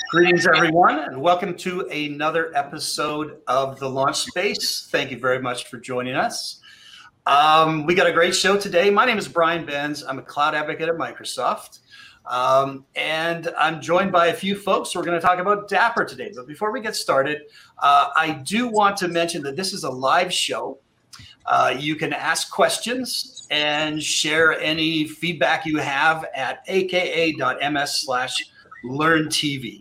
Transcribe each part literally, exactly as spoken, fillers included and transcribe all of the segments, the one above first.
Greetings, everyone, and welcome to another episode of The Launch Space. Thank you very much for joining us. Um, we got a great show today. My name is Brian Benz. I'm a cloud advocate at Microsoft, um, and I'm joined by a few folks. We're going to talk about Dapper today. But before we get started, uh, I do want to mention that this is a live show. Uh, you can ask questions and share any feedback you have at aka.ms slash learn TV.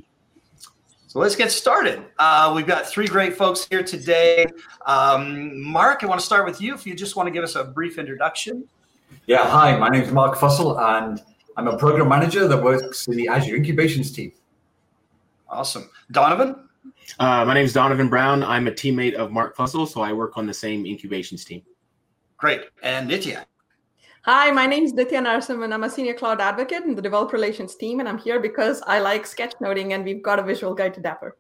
So let's get started. Uh, we've got three great folks here today. Um, Mark, I want to start with you. If you just want to give us a brief introduction. Yeah, hi, my name is Mark Fussell, and I'm a program manager that works in the Azure Incubations team. Awesome. Donovan? Uh, my name is Donovan Brown. I'm a teammate of Mark Fussell, so I work on the same incubations team. Great. And Nitya? Hi, my name is Nitya Narasimhan. I'm a senior cloud advocate in the developer relations team, and I'm here because I like sketchnoting, and we've got a visual guide to Dapper.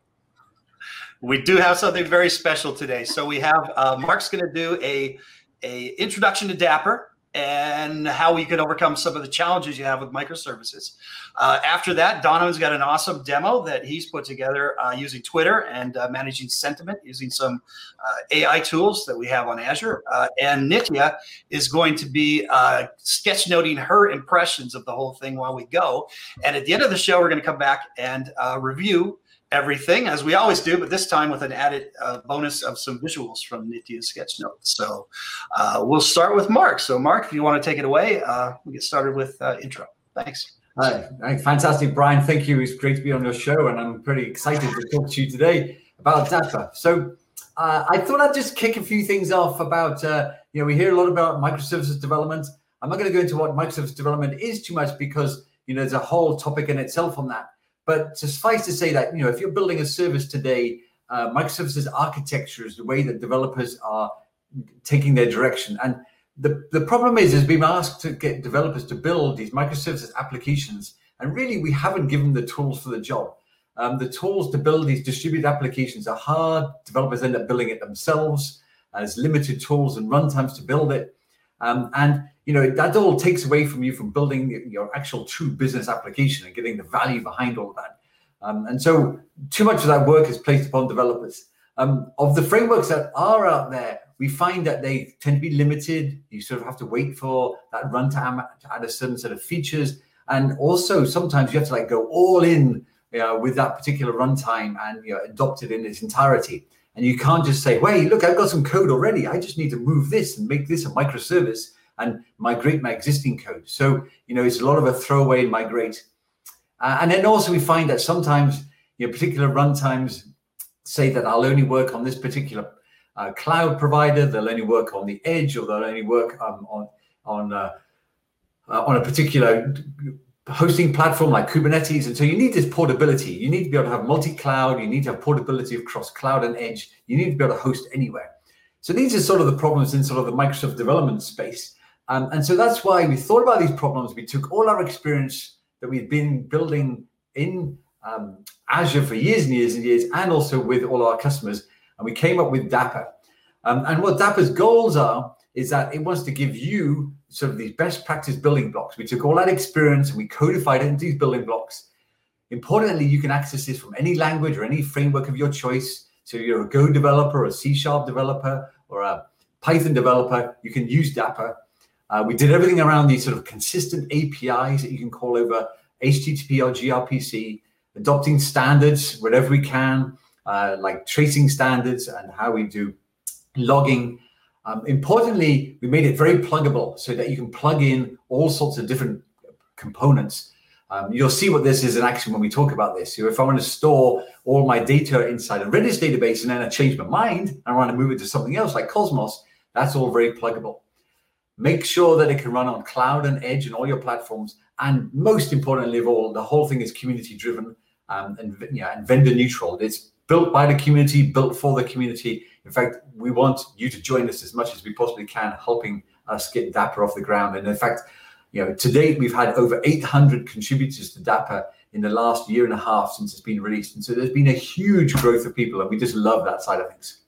We do have something very special today. So we have uh, Mark's going to do a, a introduction to Dapper and how you can overcome some of the challenges you have with microservices. Uh, after that, Donovan's got an awesome demo that he's put together uh, using Twitter and uh, managing sentiment using some uh, A I tools that we have on Azure. Uh, and Nitya is going to be uh, sketchnoting her impressions of the whole thing while we go. And at the end of the show, we're going to come back and uh, review everything, as we always do, but this time with an added uh, bonus of some visuals from Nitya's sketch notes. So uh, we'll start with Mark. So Mark, if you want to take it away, uh, we get started with uh, intro. Thanks. Hi, fantastic, Brian. Thank you. It's great to be on your show, and I'm pretty excited to talk to you today about Dapper. So uh, I thought I'd just kick a few things off about, uh, you know, we hear a lot about microservices development. I'm not going to go into what microservice development is too much because, you know, there's a whole topic in itself on that. But suffice to say that, you know, if you're building a service today, uh, microservices architecture is the way that developers are taking their direction. And the, the problem is, is we've asked to get developers to build these microservices applications, and really we haven't given them the tools for the job. Um, the tools to build these distributed applications are hard. Developers end up building it themselves. Uh, there's limited tools and runtimes to build it. Um, and you know, that all takes away from you from building your actual true business application and getting the value behind all that. Um, and so too much of that work is placed upon developers. Um, of the frameworks that are out there, we find that they tend to be limited. You sort of have to wait for that runtime to add a certain set of features. And also sometimes you have to like go all in you know, with that particular runtime and you know, adopt it in its entirety. And you can't just say, wait, look, I've got some code already. I just need to move this and make this a microservice and migrate my existing code. So, you know, it's a lot of a throwaway and migrate. Uh, and then also we find that sometimes, you know, particular runtimes say that I'll only work on this particular uh, cloud provider. They'll only work on the edge, or they'll only work um, on on uh, uh, on a particular hosting platform like Kubernetes. And so you need this portability. You need to be able to have multi-cloud. You need to have portability across cloud and edge. You need to be able to host anywhere. So these are sort of the problems in sort of the Microsoft development space. Um, and so that's why we thought about these problems. We took all our experience that we've been building in um, Azure for years and years and years, and also with all our customers, and we came up with Dapper. Um, and what Dapper's goals are is that it wants to give you sort of these best practice building blocks. We took all that experience and we codified it into these building blocks. Importantly, you can access this from any language or any framework of your choice. So you're a Go developer, or a C Sharp developer, or a Python developer, you can use Dapper. Uh, we did everything around these sort of consistent A P Is that you can call over H T T P or gRPC, adopting standards wherever we can, uh, like tracing standards and how we do logging. Um, importantly, we made it very pluggable so that you can plug in all sorts of different components. Um, you'll see what this is in action when we talk about this. So if I want to store all my data inside a Redis database and then I change my mind and I want to move it to something else like Cosmos, that's all very pluggable. Make sure that it can run on cloud and edge and all your platforms. And most importantly of all, the whole thing is community driven um, and, yeah, and vendor neutral. It's built by the community, built for the community. In fact, we want you to join us as much as we possibly can, helping us get Dapper off the ground. And in fact, you know, to date, we've had over eight hundred contributors to Dapper in the last year and a half since it's been released. And so there's been a huge growth of people, and we just love that side of things.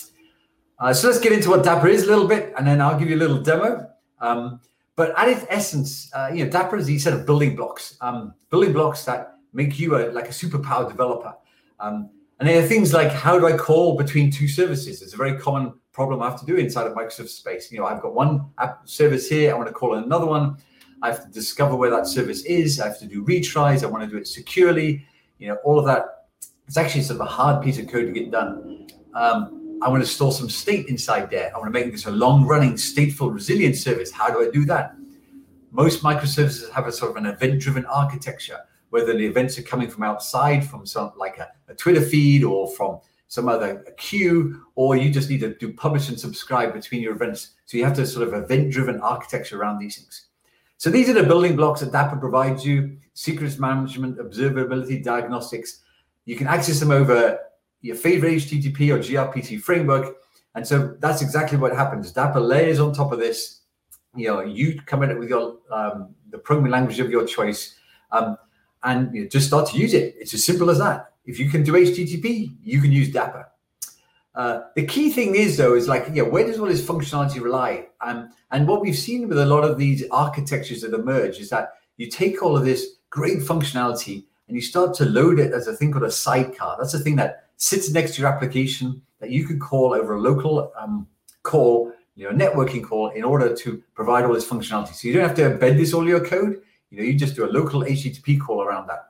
Uh, so let's get into what Dapper is a little bit, and then I'll give you a little demo. Um, but at its essence, uh, you know, Dapper is these set of building blocks, um, building blocks that make you a, like a superpowered developer. Um, and there are things like, how do I call between two services? It's a very common problem I have to do inside of Microsoft space. You know, I've got one app service here. I want to call another one. I have to discover where that service is. I have to do retries. I want to do it securely. You know, all of that. It's actually sort of a hard piece of code to get done. Um, I want to store some state inside there. I want to make this a long-running, stateful, resilient service. How do I do that? Most microservices have a sort of an event-driven architecture, whether the events are coming from outside, from some like a, a Twitter feed or from some other a queue, or you just need to do publish and subscribe between your events. So you have to sort of event-driven architecture around these things. So these are the building blocks that Dapper provides you: secrets management, observability, diagnostics. You can access them over your favorite H T T P or gRPC framework. And so that's exactly what happens. Dapper layers on top of this. You know, you come in it with your um, the programming language of your choice, um, and you know, just start to use it. It's as simple as that. If you can do H T T P, you can use Dapper. Uh, the key thing is, though, is like, you know, where does all this functionality rely? Um, and what we've seen with a lot of these architectures that emerge is that you take all of this great functionality and you start to load it as a thing called a sidecar. That's a thing that sits next to your application that you can call over a local um, call, you know, a networking call, in order to provide all this functionality. So you don't have to embed this all in your code. You know, you just do a local H T T P call around that.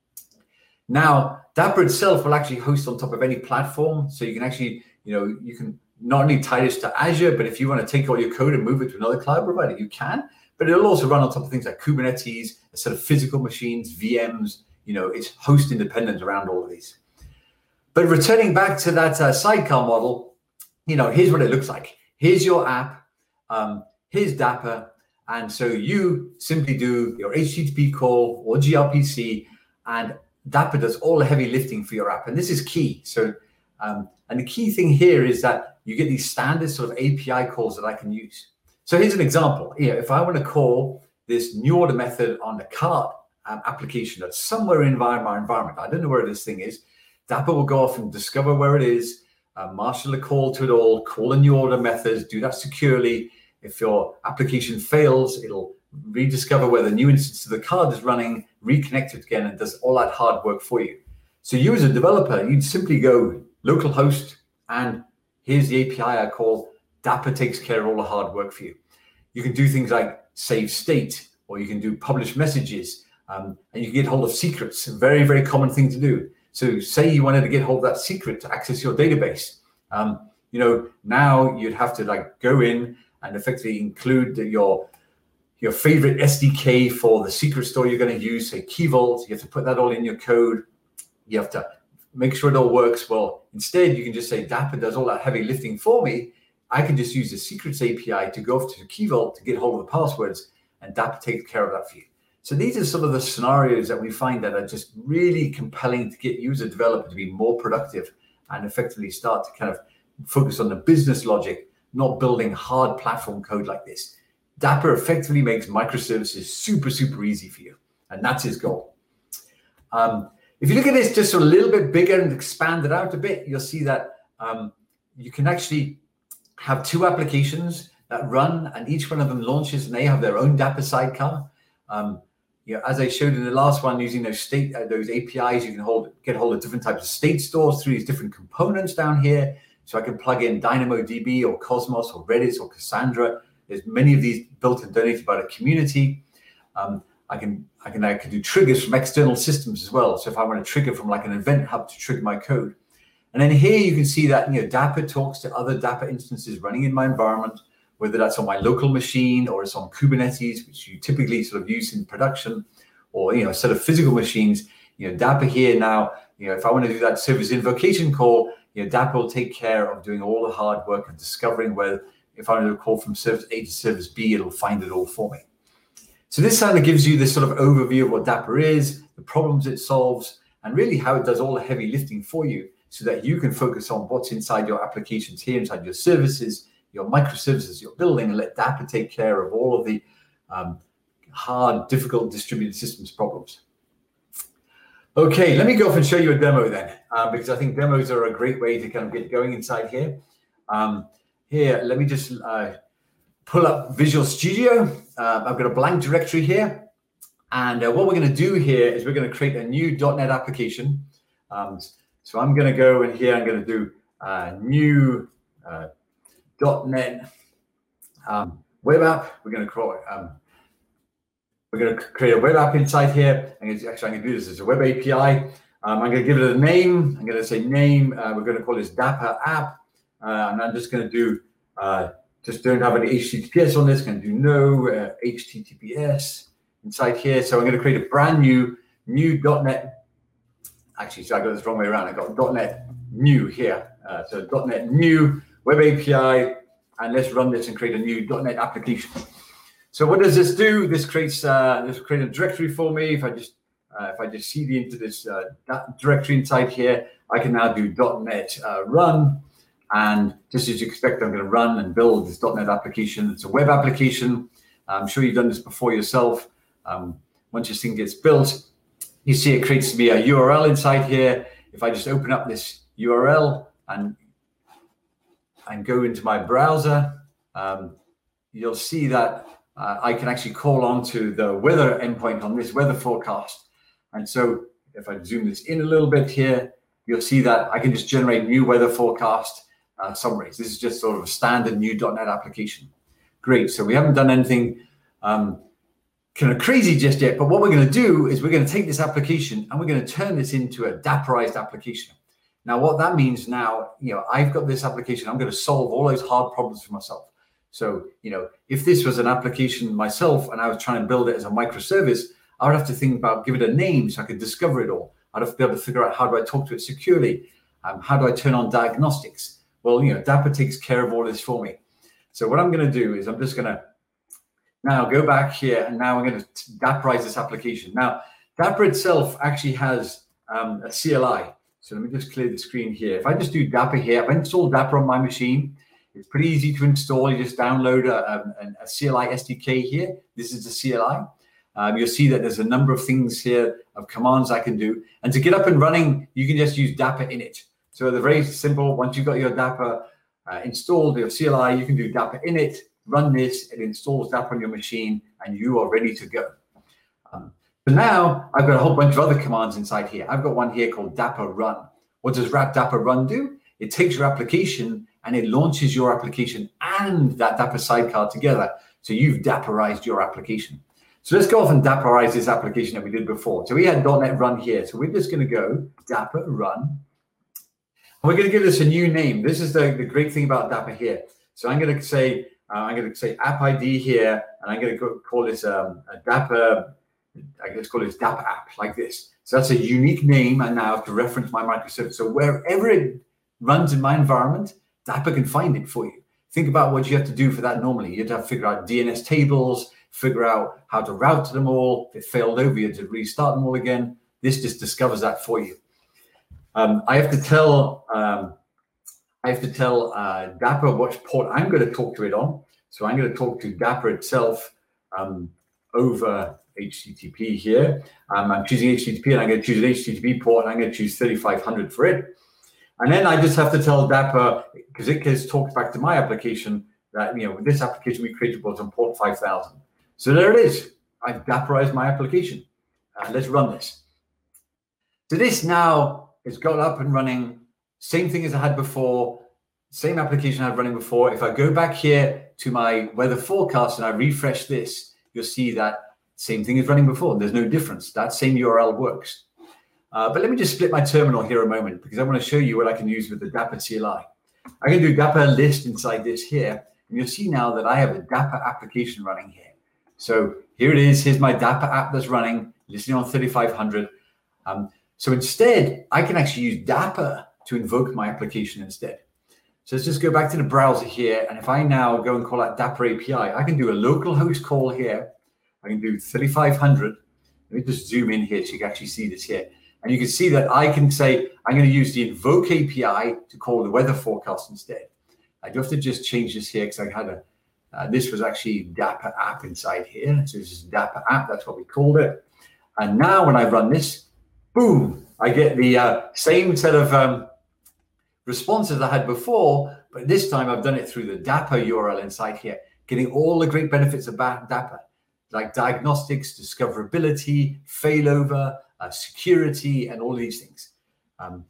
Now, Dapper itself will actually host on top of any platform. So you can actually, you know, you can not only tie this to Azure, but if you want to take all your code and move it to another cloud provider, you can. But it'll also run on top of things like Kubernetes, a set of physical machines, V Ms. You know, it's host independent around all of these. But returning back to that uh, sidecar model, you know, here's what it looks like. Here's your app. Um, here's Dapper. And so you simply do your H T T P call or gRPC, and Dapper does all the heavy lifting for your app. And this is key. So, um, and the key thing here is that you get these standard sort of A P I calls that I can use. So here's an example. You know, if I want to call this new order method on the cart um, application that's somewhere in my environment, I don't know where this thing is, Dapper will go off and discover where it is, uh, marshal a call to it all, call a new order method, do that securely. If your application fails, it'll rediscover where the new instance of the card is running, reconnect it again, and does all that hard work for you. So you as a developer, you'd simply go localhost, and here's the A P I I call. Dapper takes care of all the hard work for you. You can do things like save state, or you can do publish messages, um, and you can get hold of secrets, a very, very common thing to do. So say you wanted to get hold of that secret to access your database. Um, you know, now you'd have to like go in and effectively include your your favorite S D K for the secret store you're going to use, say Key Vault. You have to put that all in your code. You have to make sure it all works. Well, instead, you can just say Dapper does all that heavy lifting for me. I can just use the secrets A P I to go off to Key Vault to get hold of the passwords, and Dapper takes care of that for you. So these are some of the scenarios that we find that are just really compelling to get you as a developer to be more productive and effectively start to kind of focus on the business logic, not building hard platform code like this. Dapper effectively makes microservices super, super easy for you. And that's his goal. Um, if you look at this just a little bit bigger and expand it out a bit, you'll see that um, you can actually have two applications that run, and each one of them launches, and they have their own Dapper sidecar. Um, you know, as I showed in the last one, using those state, uh, those A P Is, you can hold, get hold of different types of state stores through these different components down here. So I can plug in DynamoDB or Cosmos or Redis or Cassandra. There's many of these built and donated by the community. Um, I can I can I can do triggers from external systems as well. So if I want to trigger from like an event hub to trigger my code, and then here you can see that, you know, Dapper talks to other Dapper instances running in my environment, whether that's on my local machine or it's on Kubernetes, which you typically sort of use in production, or, you know, a set of physical machines. You know, Dapper here now, you know, if I want to do that service invocation call, you know, Dapper will take care of doing all the hard work and discovering where, if I want to call from service A to service B, it'll find it all for me. So this kind of gives you this sort of overview of what Dapper is, the problems it solves, and really how it does all the heavy lifting for you so that you can focus on what's inside your applications here, inside your services, your microservices you're building, and let Dapper take care of all of the um, hard, difficult distributed systems problems. Okay, let me go off and show you a demo then, uh, because I think demos are a great way to kind of get going inside here. Um, here, let me just uh, pull up Visual Studio. Uh, I've got a blank directory here. And uh, what we're going to do here is we're going to create a new dot net application. Um, so I'm going to go in here. I'm going to do uh, new uh, .NET um, web app. We're going to call it. Um, we're going to create a web app inside here. I'm going to, actually, I'm going to do this as a web A P I. Um, I'm going to give it a name. I'm going to say name. Uh, we're going to call this Dapper app, uh, and I'm just going to do. Uh, just don't have any H T T P S on this. Going to do no uh, H T T P S. Inside here, so I'm going to create a brand new new .NET. Actually, so I got this wrong way around. I got .NET new here. Uh, so .NET new web A P I, and let's run this and create a new .NET application. So what does this do? This creates uh, this create a directory for me. If I just uh, if I just cd into this uh, directory inside here, I can now do .NET uh, run, and just as you expect, I'm going to run and build this .NET application. It's a web application. I'm sure you've done this before yourself. Um, once this thing gets built, you see it creates me a U R L inside here. If I just open up this U R L and and go into my browser, um, you'll see that uh, I can actually call on to the weather endpoint on this weather forecast. And so if I zoom this in a little bit here, you'll see that I can just generate new weather forecast uh, summaries. This is just sort of a standard new .NET application. Great. So we haven't done anything um, kind of crazy just yet, but what we're going to do is we're going to take this application and we're going to turn this into a Dapperized application. Now, what that means now, you know, I've got this application. I'm going to solve all those hard problems for myself. So, you know, if this was an application myself and I was trying to build it as a microservice, I would have to think about, give it a name so I could discover it all. I'd have to be able to figure out, how do I talk to it securely? Um, how do I turn on diagnostics? Well, you know, Dapper takes care of all this for me. So what I'm going to do is I'm just going to now go back here, and now I'm going to Dapperize this application. Now, Dapper itself actually has um, a C L I. So let me just clear the screen here. If I just do Dapper here, I've installed Dapper on my machine. It's pretty easy to install. You just download a, a, a C L I S D K here. This is the C L I. Um, you'll see that there's a number of things here of commands I can do. And to get up and running, you can just use Dapper init. So they're very simple. Once you've got your Dapper uh, installed, your C L I, you can do Dapper init. Run this, it installs Dapper on your machine, and you are ready to go. Um, so now I've got a whole bunch of other commands inside here. I've got one here called Dapper run. What does Dapper run do? It takes your application and it launches your application and that Dapper sidecar together. So you've Dapperized your application. So let's go off and Dapperize this application that we did before. So we had .NET run here. So we're just going to go Dapper run. And we're going to give this a new name. This is the, the great thing about Dapper here. So I'm going to say, Uh, I'm going to say app I D here, and I'm going to go call this um, a Dapper, I guess call this Dapper app, like this. So that's a unique name, and now to reference my microservice. So wherever it runs in my environment, Dapper can find it for you. Think about what you have to do for that normally. You have to, have to figure out D N S tables, figure out how to route to them all. If it failed over, you have to restart them all again. This just discovers that for you. Um, I have to tell... Um, I have to tell uh, Dapper what port I'm going to talk to it on. So I'm going to talk to Dapper itself um, over H T T P here. Um, I'm choosing H T T P, and I'm going to choose an H T T P port, and I'm going to choose thirty-five hundred for it. And then I just have to tell Dapper, because it has talked back to my application, that, you know, with this application we created was on port five thousand. So there it is. I've Dapperized my application. Uh, let's run this. So this now is got up and running. Same thing as I had before, same application I had running before. If I go back here to my weather forecast and I refresh this, you'll see that same thing is running before. There's no difference. That same U R L works. Uh, but let me just split my terminal here a moment, because I want to show you what I can use with the Dapper C L I. I can do Dapper list inside this here, and you'll see now that I have a Dapper application running here. So here it is. Here's my Dapper app that's running, listening on thirty-five hundred. Um, so instead, I can actually use Dapper to invoke my application instead. So let's just go back to the browser here. And if I now go and call that Dapper A P I, I can do a local host call here. I can do thirty-five hundred. Let me just zoom in here so you can actually see this here. And you can see that I can say, I'm going to use the invoke A P I to call the weather forecast instead. I do have to just change this here because I had a, uh, this was actually Dapper app inside here. So this is Dapper app, that's what we called it. And now when I run this, boom, I get the uh, same set of um, responses I had before, but this time I've done it through the Dapper U R L inside here, getting all the great benefits of Dapper. like diagnostics, discoverability, failover, uh, security, and all these things. Um,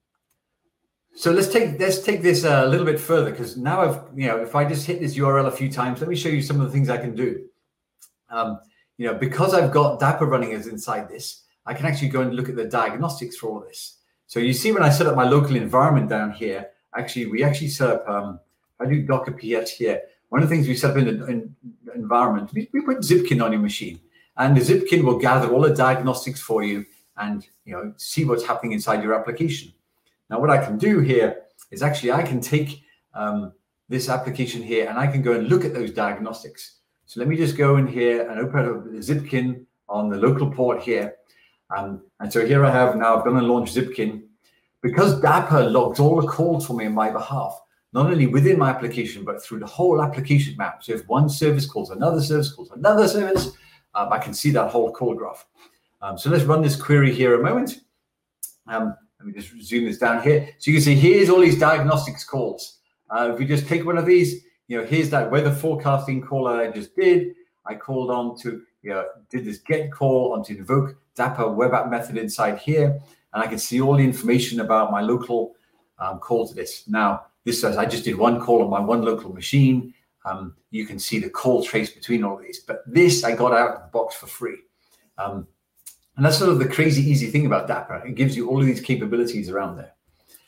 so let's take let's take this a little bit further, because now I've, you know, if I just hit this U R L a few times, let me show you some of the things I can do. Um, you know, because I've got Dapper running as inside this, I can actually go and look at the diagnostics for all this. So you see when I set up my local environment down here, actually, we actually set up, um, I do Docker P S here. One of the things we set up in the in environment, we, we put Zipkin on your machine, and the Zipkin will gather all the diagnostics for you and, you know, see what's happening inside your application. Now, what I can do here is actually I can take um, this application here and I can go and look at those diagnostics. So let me just go in here and open up the Zipkin on the local port here. Um, and so here I have now, I've gone and launched Zipkin. Because Dapper logs all the calls for me on my behalf, not only within my application, but through the whole application map. So if one service calls another service, calls another service, um, I can see that whole call graph. Um, so let's run this query here a moment. Um, let me just zoom this down here. So you can see here's all these diagnostics calls. Uh, if we just take one of these, you know, here's that weather forecasting call that I just did. I called on to, you know, did this get call on to invoke Dapper web app method inside here. And I can see all the information about my local um, call to this. Now, this says I just did one call on my one local machine. Um, you can see the call trace between all of these. But this I got out of the box for free. Um, and that's sort of the crazy easy thing about Dapper. It gives you all of these capabilities around there.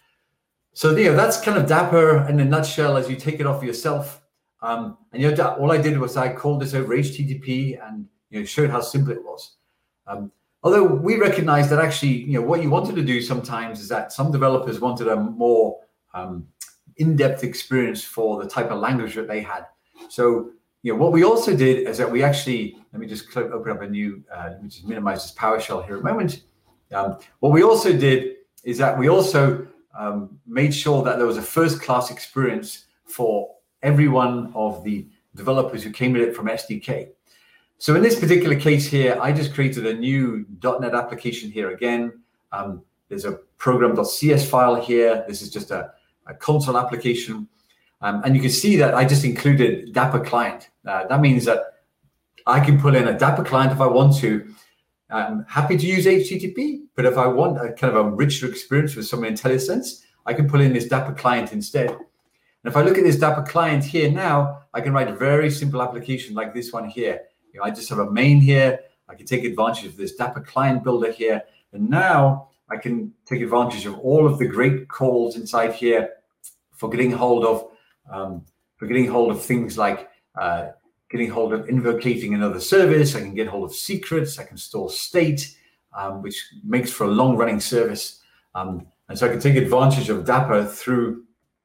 So, you know, that's kind of Dapper in a nutshell as you take it off yourself. Um, and, you know, all I did was I called this over H T T P and, you know, showed how simple it was. Um, although we recognize that actually, you know, what you wanted to do sometimes is that some developers wanted a more um, in-depth experience for the type of language that they had. So, you know, what we also did is that we actually, let me just open up a new, uh, let me just minimize this PowerShell here a moment. Um, what we also did is that we also um, made sure that there was a first-class experience for every one of the developers who came at it from S D K. So in this particular case here, I just created a new dot net application here again. Um, there's a program.cs file here. This is just a, a console application. Um, and you can see that I just included Dapper client. Uh, that means that I can put in a Dapper client if I want to. I'm happy to use H T T P, but if I want a kind of a richer experience with some IntelliSense, I can put in this Dapper client instead. And if I look at this Dapper client here now, I can write a very simple application like this one here. You know, I just have a main here. I can take advantage of this Dapper client builder here. And now I can take advantage of all of the great calls inside here for getting hold of, um, for getting hold of things like uh, getting hold of invocating another service. I can get hold of secrets. I can store state, um, which makes for a long running service. Um, and so I can take advantage of Dapper through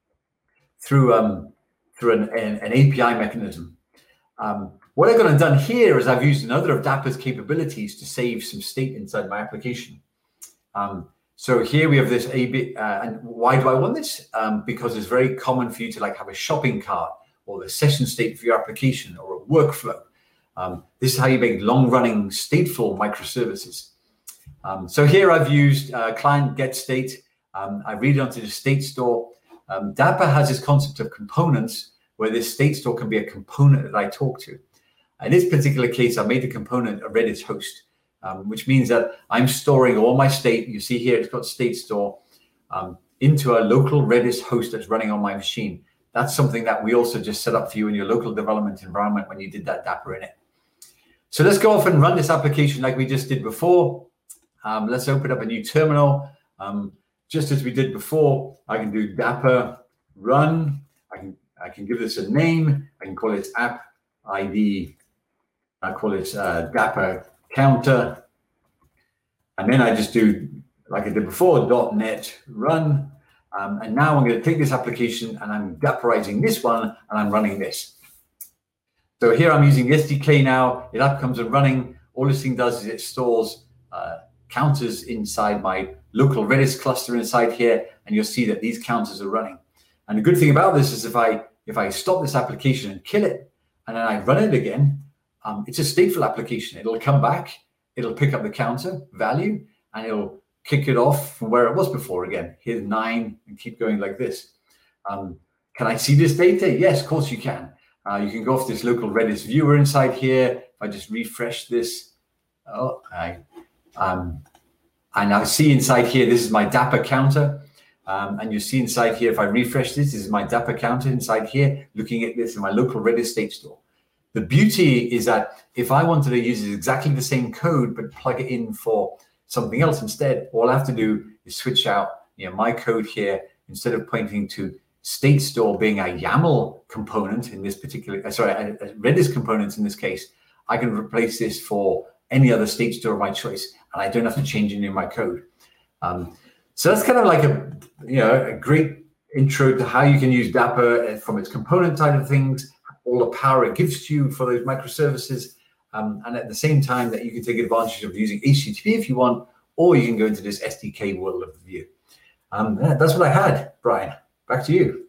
through um, through an, an, an A P I mechanism. Um, what I've gone and done here is I've used another of Dapper's capabilities to save some state inside my application. Um, so here we have this A B, uh, and why do I want this? Um, because it's very common for you to like have a shopping cart or the session state for your application or a workflow. Um, this is how you make long-running stateful microservices. Um, so here I've used uh, client get state. Um, I read it onto the state store. Um, Dapper has this concept of components where this state store can be a component that I talk to. In this particular case, I made the component a Redis host, um, which means that I'm storing all my state. You see here, it's got state store um, into a local Redis host that's running on my machine. That's something that we also just set up for you in your local development environment when you did that Dapper in it. So let's go off and run this application like we just did before. Um, let's open up a new terminal. Um, just as we did before, I can do Dapper run. I can I can give this a name. I can call it app I D. I call it uh, Dapper counter. And then I just do, like I did before, .NET run. Um, and now I'm going to take this application and I'm Dapperizing this one and I'm running this. So here I'm using the S D K now. It up comes and running. All this thing does is it stores uh, counters inside my local Redis cluster inside here, and you'll see that these counters are running. And the good thing about this is if I if I stop this application and kill it, and then I run it again, um, it's a stateful application. It'll come back, it'll pick up the counter value, and it'll kick it off from where it was before again. Here's nine, and keep going like this. Um, can I see this data? Yes, of course you can. Uh, you can go off this local Redis viewer inside here. If I just refresh this, oh, I, um, and I see inside here, this is my Dapper counter. Um, and you see inside here, if I refresh this, this is my Dapper counter inside here, looking at this in my local Redis state store. The beauty is that if I wanted to use exactly the same code, but plug it in for something else instead, all I have to do is switch out, you know, my code here, instead of pointing to state store being a YAML component in this particular, sorry, a, a Redis component in this case, I can replace this for any other state store of my choice, and I don't have to change any of my code. Um, so that's kind of like a, you know, a great intro to how you can use Dapper from its component side of things, all the power it gives to you for those microservices, um, and at the same time that you can take advantage of using H T T P if you want, or you can go into this S D K world of the view. Um, yeah, that's what I had, Brian. Back to you.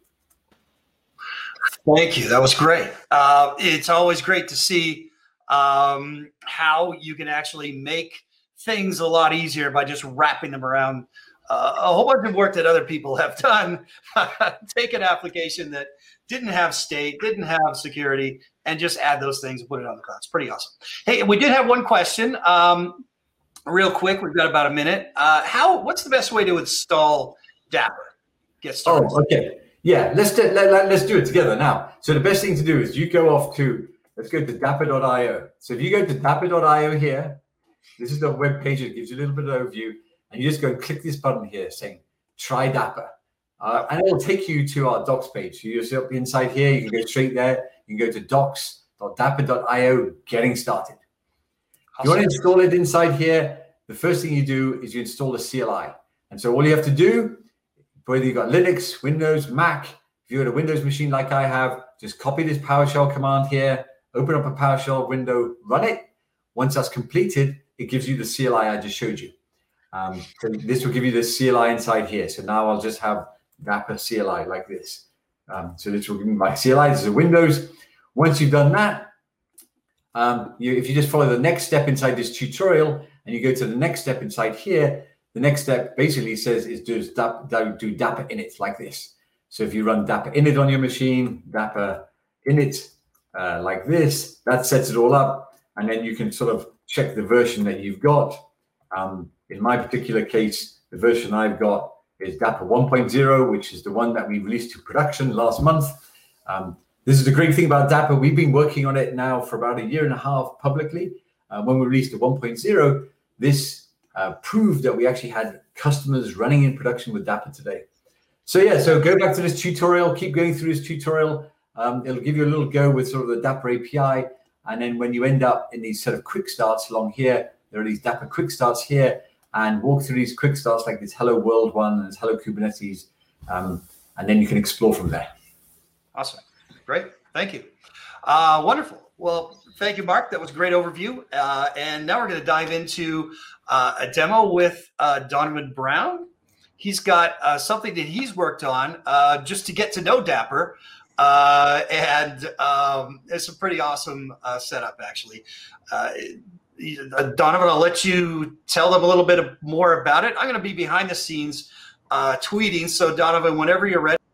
Thank you. That was great. Uh, it's always great to see um, how you can actually make things a lot easier by just wrapping them around uh, a whole bunch of work that other people have done. Take an application that didn't have state, didn't have security, and just add those things and put it on the cloud. It's pretty awesome. Hey, we did have one question. Um, real quick, we've got about a minute. Uh, how? What's the best way to install Dapper? Get started. Oh, okay. Yeah, let's do, let, let, let's do it together now. So the best thing to do is you go off to, let's go to dapper dot i o. So if you go to dapper dot i o here, this is the web page that gives you a little bit of overview, and you just go and click this button here saying, try Dapper. Uh, and it will take you to our docs page. So you'll see up inside here, you can go straight there. You can go to docs dot dapper dot i o, getting started. If you want to install it inside here, the first thing you do is you install the C L I. And so all you have to do, whether you've got Linux, Windows, Mac, if you've got a Windows machine like I have, just copy this PowerShell command here, open up a PowerShell window, run it. Once that's completed, it gives you the C L I I just showed you. Um, so this will give you the C L I inside here. So now I'll just have Dapper C L I like this. Um, so this will give me my C L I. This is a Windows. Once you've done that, um, you, if you just follow the next step inside this tutorial and you go to the next step inside here, the next step basically says is do, do Dapper init like this. So if you run Dapper init on your machine, Dapper init uh, like this, that sets it all up. And then you can sort of check the version that you've got. Um, in my particular case, the version I've got is Dapper one point oh, which is the one that we released to production last month. Um, this is the great thing about Dapper. We've been working on it now for about a year and a half publicly. Uh, when we released the one point oh, this uh, proved that we actually had customers running in production with Dapper today. So yeah, so go back to this tutorial, keep going through this tutorial. Um, it'll give you a little go with sort of the Dapper A P I. And then when you end up in these sort of quick starts along here, there are these Dapper quick starts here, and walk through these quick starts like this Hello World one and this Hello Kubernetes, um, and then you can explore from there. Awesome. Great. Thank you. Uh, wonderful. Well, thank you, Mark. That was a great overview. Uh, and now we're going to dive into uh, a demo with uh, Donovan Brown. He's got uh, something that he's worked on uh, just to get to know Dapper. Uh, and um, it's a pretty awesome uh, setup, actually. Uh, Donovan, I'll let you tell them a little bit more about it. I'm going to be behind the scenes uh, tweeting. So, Donovan, whenever you're ready,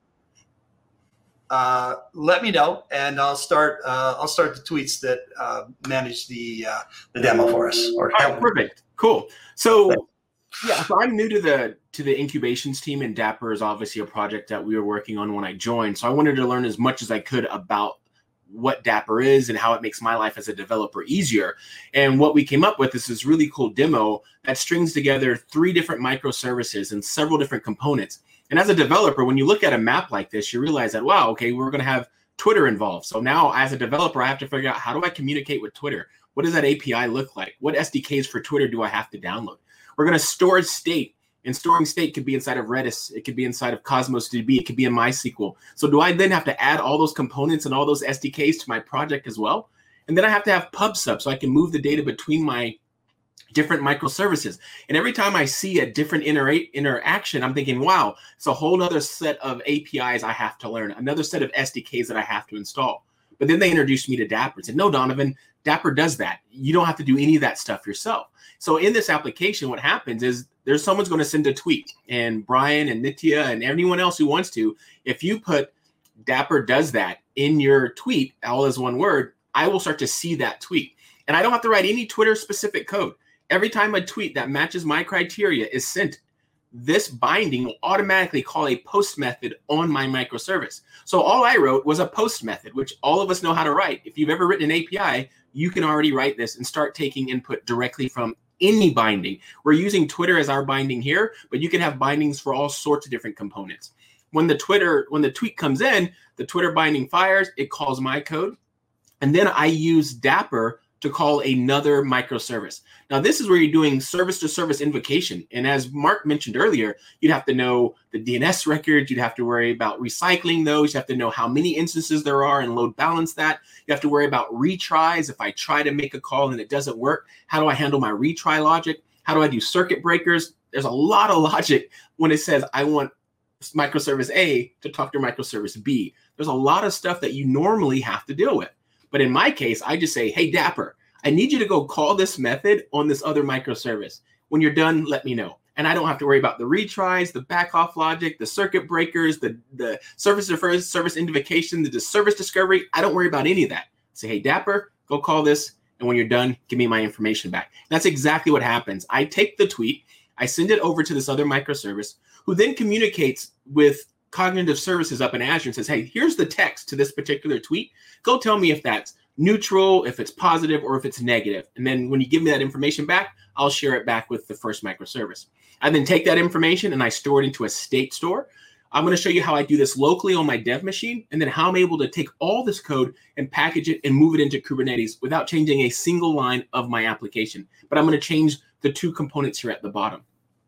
uh, let me know, and I'll start. Uh, I'll start the tweets that uh, manage the uh, the demo for us. Or oh, perfect, cool. So, yeah, so I'm new to the to the incubations team, and Dapper is obviously a project that we were working on when I joined. So I wanted to learn as much as I could about what Dapper is and how it makes my life as a developer easier. And what we came up with is this really cool demo that strings together three different microservices and several different components. And as a developer, when you look at a map like this, you realize that, wow, okay, we're going to have Twitter involved. So now as a developer, I have to figure out, how do I communicate with Twitter? What does that A P I look like? What S D Ks for Twitter do I have to download? We're going to store state. And storing state could be inside of Redis. It could be inside of Cosmos D B. It could be in MySQL. So do I then have to add all those components and all those S D Ks to my project as well? And then I have to have PubSub so I can move the data between my different microservices. And every time I see a different inter interaction, I'm thinking, wow, it's a whole other set of A P Is I have to learn, another set of S D Ks that I have to install. But then they introduced me to Dapper and said, no, Donovan, Dapper does that. You don't have to do any of that stuff yourself. So in this application, what happens is there's someone's going to send a tweet, and Brian and Nitya and anyone else who wants to, if you put Dapper does that in your tweet, all as one word, I will start to see that tweet. And I don't have to write any Twitter specific code. Every time a tweet that matches my criteria is sent, this binding will automatically call a post method on my microservice. So all I wrote was a post method, which all of us know how to write. If you've ever written an A P I, you can already write this and start taking input directly from any binding. We're using Twitter as our binding here, but you can have bindings for all sorts of different components. When the Twitter, when the tweet comes in, the Twitter binding fires, it calls my code. And then I use Dapper to call another microservice. Now, this is where you're doing service-to-service invocation. And as Mark mentioned earlier, you'd have to know the D N S records. You'd have to worry about recycling those. You have to know how many instances there are and load balance that. You have to worry about retries. If I try to make a call and it doesn't work, how do I handle my retry logic? How do I do circuit breakers? There's a lot of logic when it says I want microservice A to talk to microservice B. There's a lot of stuff that you normally have to deal with. But in my case, I just say, hey, Dapper, I need you to go call this method on this other microservice. When you're done, let me know. And I don't have to worry about the retries, the back off logic, the circuit breakers, the, the service service service invocation, the service discovery. I don't worry about any of that. Say, hey, Dapper, go call this. And when you're done, give me my information back. That's exactly what happens. I take the tweet, I send it over to this other microservice, who then communicates with Cognitive Services up in Azure and says, hey, here's the text to this particular tweet. Go tell me if that's neutral, if it's positive, or if it's negative. And then when you give me that information back, I'll share it back with the first microservice. I then take that information and I store it into a state store. I'm going to show you how I do this locally on my dev machine, and then how I'm able to take all this code and package it and move it into Kubernetes without changing a single line of my application. But I'm going to change the two components here at the bottom.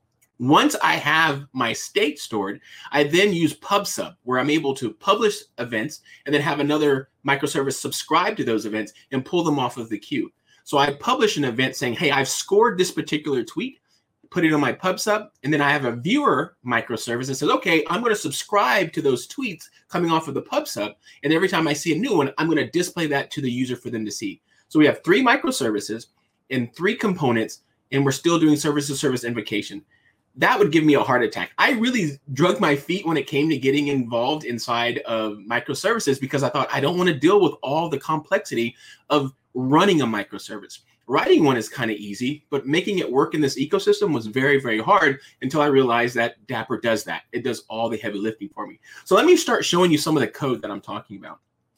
Once I have my state stored, I then use PubSub, where I'm able to publish events and then have another microservice subscribe to those events and pull them off of the queue. So I publish an event saying, hey, I've scored this particular tweet, put it on my PubSub, and then I have a viewer microservice that says, okay, I'm going to subscribe to those tweets coming off of the PubSub, and every time I see a new one, I'm going to display that to the user for them to see. So we have three microservices and three components, and we're still doing service-to-service invocation. That would give me a heart attack. I really drug my feet when it came to getting involved inside of microservices because I thought I don't want to deal with all the complexity of running a microservice. Writing one is kind of easy, but making it work in this ecosystem was very, very hard until I realized that Dapper does that. It does all the heavy lifting for me. So let me start showing you some of the code that I'm talking about.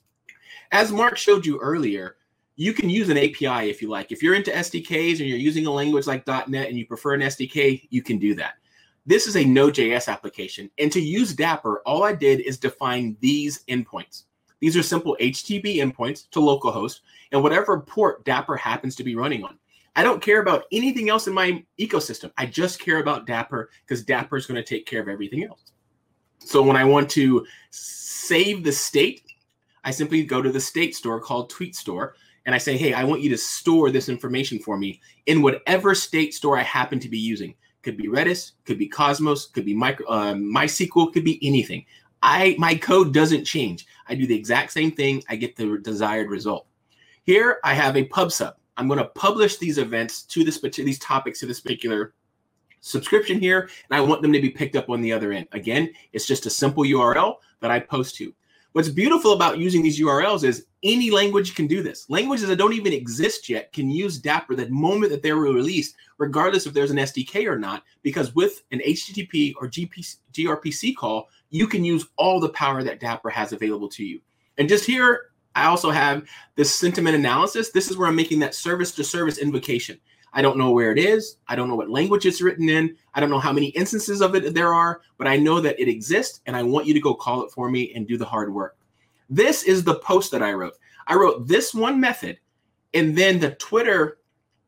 As Mark showed you earlier, you can use an A P I if you like. If you're into S D Ks and you're using a language like dot net and you prefer an S D K, you can do that. This is a Node.js application. And to use Dapper, all I did is define these endpoints. These are simple H T T P endpoints to localhost and whatever port Dapper happens to be running on. I don't care about anything else in my ecosystem. I just care about Dapper because Dapper is going to take care of everything else. So when I want to save the state, I simply go to the state store called Tweet Store. And I say, hey, I want you to store this information for me in whatever state store I happen to be using. Could be Redis, could be Cosmos, could be micro, um, MySQL, could be anything. I my code doesn't change. I do the exact same thing. I get the desired result. Here I have a PubSub. I'm going to publish these events to this these topics to this particular subscription here, and I want them to be picked up on the other end. Again, it's just a simple U R L that I post to. What's beautiful about using these U R Ls is any language can do this. Languages that don't even exist yet can use Dapper the moment that they were released, regardless if there's an S D K or not, because with an H T T P or G R P C call, you can use all the power that Dapper has available to you. And just here, I also have this sentiment analysis. This is where I'm making that service-to-service invocation. I don't know where it is. I don't know what language it's written in. I don't know how many instances of it there are, but I know that it exists, and I want you to go call it for me and do the hard work. This is the post that I wrote. I wrote this one method, and then the Twitter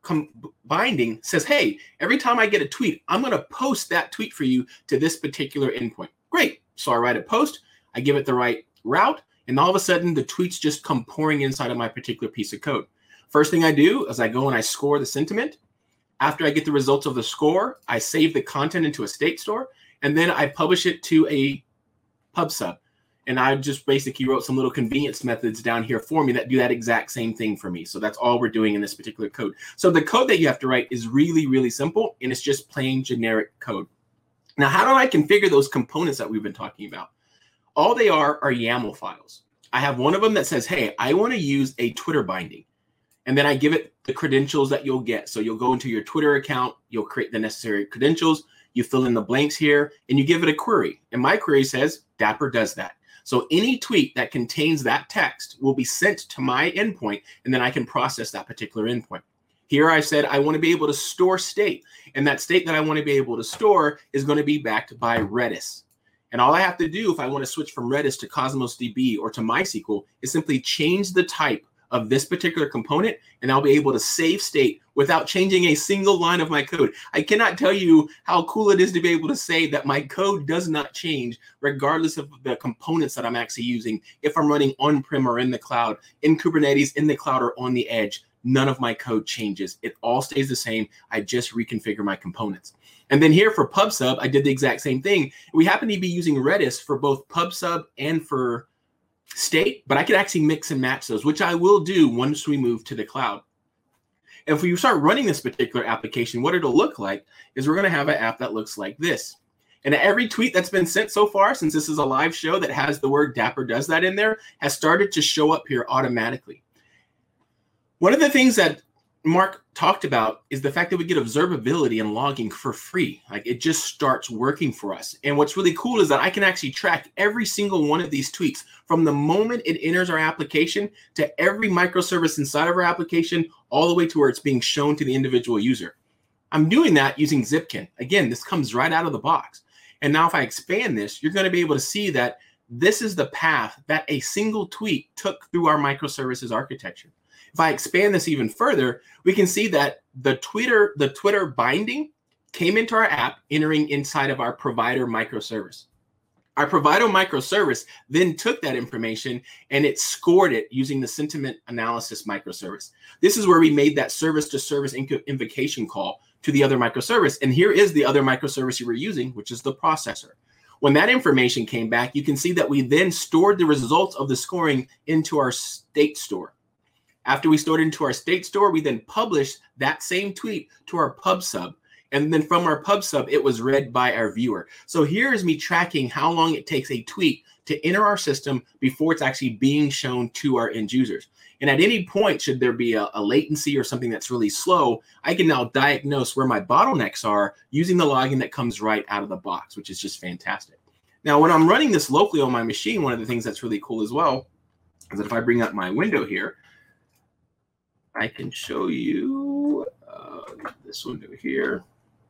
binding says, hey, every time I get a tweet, I'm going to post that tweet for you to this particular endpoint. Great. So I write a post, I give it the right route, and all of a sudden, the tweets just come pouring inside of my particular piece of code. First thing I do is I go and I score the sentiment. After I get the results of the score, I save the content into a state store, and then I publish it to a PubSub. And I just basically wrote some little convenience methods down here for me that do that exact same thing for me. So that's all we're doing in this particular code. So the code that you have to write is really, really simple, and it's just plain generic code. Now, how do I configure those components that we've been talking about? All they are are YAML files. I have one of them that says, hey, I want to use a Twitter binding. And then I give it the credentials that you'll get. So you'll go into your Twitter account, you'll create the necessary credentials, you fill in the blanks here, and you give it a query. And my query says, Dapper does that. So any tweet that contains that text will be sent to my endpoint, and then I can process that particular endpoint. Here I said I want to be able to store state, and that state that I want to be able to store is going to be backed by Redis. And all I have to do if I want to switch from Redis to Cosmos D B or to MySQL is simply change the type of this particular component, and I'll be able to save state without changing a single line of my code. I cannot tell you how cool it is to be able to say that my code does not change regardless of the components that I'm actually using. If I'm running on-prem or in the cloud, in Kubernetes, in the cloud, or on the edge, none of my code changes. It all stays the same. I just reconfigure my components. And then here for PubSub, I did the exact same thing. We happen to be using Redis for both PubSub and for state, but I could actually mix and match those, which I will do once we move to the cloud. And if we start running this particular application, what it'll look like is we're going to have an app that looks like this. And every tweet that's been sent so far, since this is a live show that has the word Dapper does that in there, has started to show up here automatically. One of the things that Mark talked about is the fact that we get observability and logging for free. Like it just starts working for us. And what's really cool is that I can actually track every single one of these tweets from the moment it enters our application to every microservice inside of our application, all the way to where it's being shown to the individual user. I'm doing that using Zipkin. Again, this comes right out of the box. And now if I expand this, you're going to be able to see that this is the path that a single tweet took through our microservices architecture. If I expand this even further, we can see that the Twitter, the Twitter binding came into our app, entering inside of our provider microservice. Our provider microservice then took that information and it scored it using the sentiment analysis microservice. This is where we made that service-to-service invocation call to the other microservice. And here is the other microservice you were using, which is the processor. When that information came back, you can see that we then stored the results of the scoring into our state store. After we stored it into our state store, we then published that same tweet to our PubSub. And then from our PubSub, it was read by our viewer. So here is me tracking how long it takes a tweet to enter our system before it's actually being shown to our end users. And at any point, should there be a, a latency or something that's really slow, I can now diagnose where my bottlenecks are using the logging that comes right out of the box, which is just fantastic. Now, when I'm running this locally on my machine, one of the things that's really cool as well is that if I bring up my window here, I can show you uh, this window here,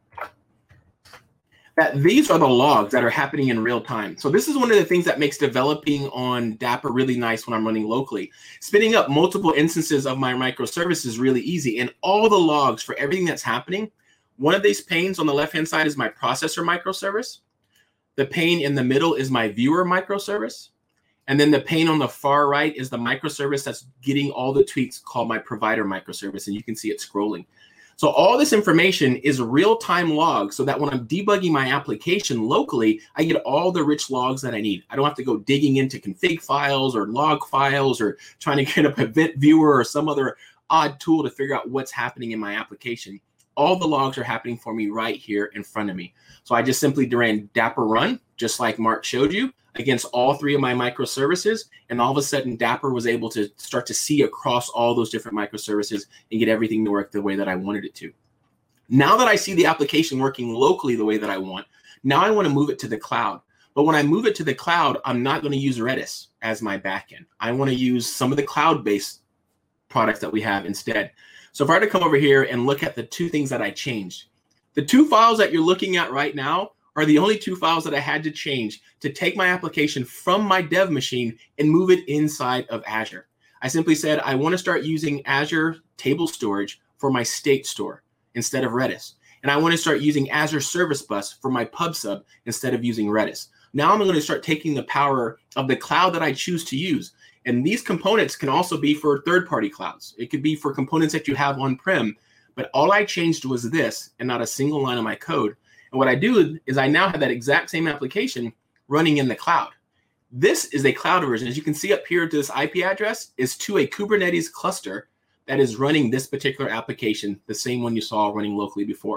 that these are the logs that are happening in real time. So this is one of the things that makes developing on Dapper really nice when I'm running locally. Spinning up multiple instances of my microservice is really easy, and all the logs for everything that's happening. One of these panes on the left-hand side is my processor microservice. The pane in the middle is my viewer microservice. And then the pane on the far right is the microservice that's getting all the tweets called my provider microservice, and you can see it scrolling. So all this information is real-time logs so that when I'm debugging my application locally, I get all the rich logs that I need. I don't have to go digging into config files or log files or trying to get up Event Viewer or some other odd tool to figure out what's happening in my application. All the logs are happening for me right here in front of me. So I just simply ran Dapper run, just like Mark showed you, against all three of my microservices, and all of a sudden Dapper was able to start to see across all those different microservices and get everything to work the way that I wanted it to. Now that I see the application working locally the way that I want, now I want to move it to the cloud. But when I move it to the cloud, I'm not going to use Redis as my backend. I want to use some of the cloud-based products that we have instead. So if I were to come over here and look at the two things that I changed, the two files that you're looking at right now are the only two files that I had to change to take my application from my dev machine and move it inside of Azure. I simply said, I want to start using Azure table storage for my state store instead of Redis. And I want to start using Azure Service Bus for my PubSub instead of using Redis. Now I'm going to start taking the power of the cloud that I choose to use. And these components can also be for third-party clouds. It could be for components that you have on-prem. But all I changed was this and not a single line of my code. And what I do is I now have that exact same application running in the cloud. This is a cloud version. As you can see up here to this I P address is to a Kubernetes cluster that is running this particular application, the same one you saw running locally before.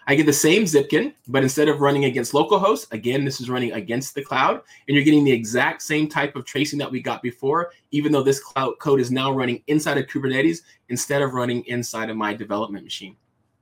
I get the same Zipkin, but instead of running against localhost, again, this is running against the cloud, and you're getting the exact same type of tracing that we got before, even though this cloud code is now running inside of Kubernetes instead of running inside of my development machine.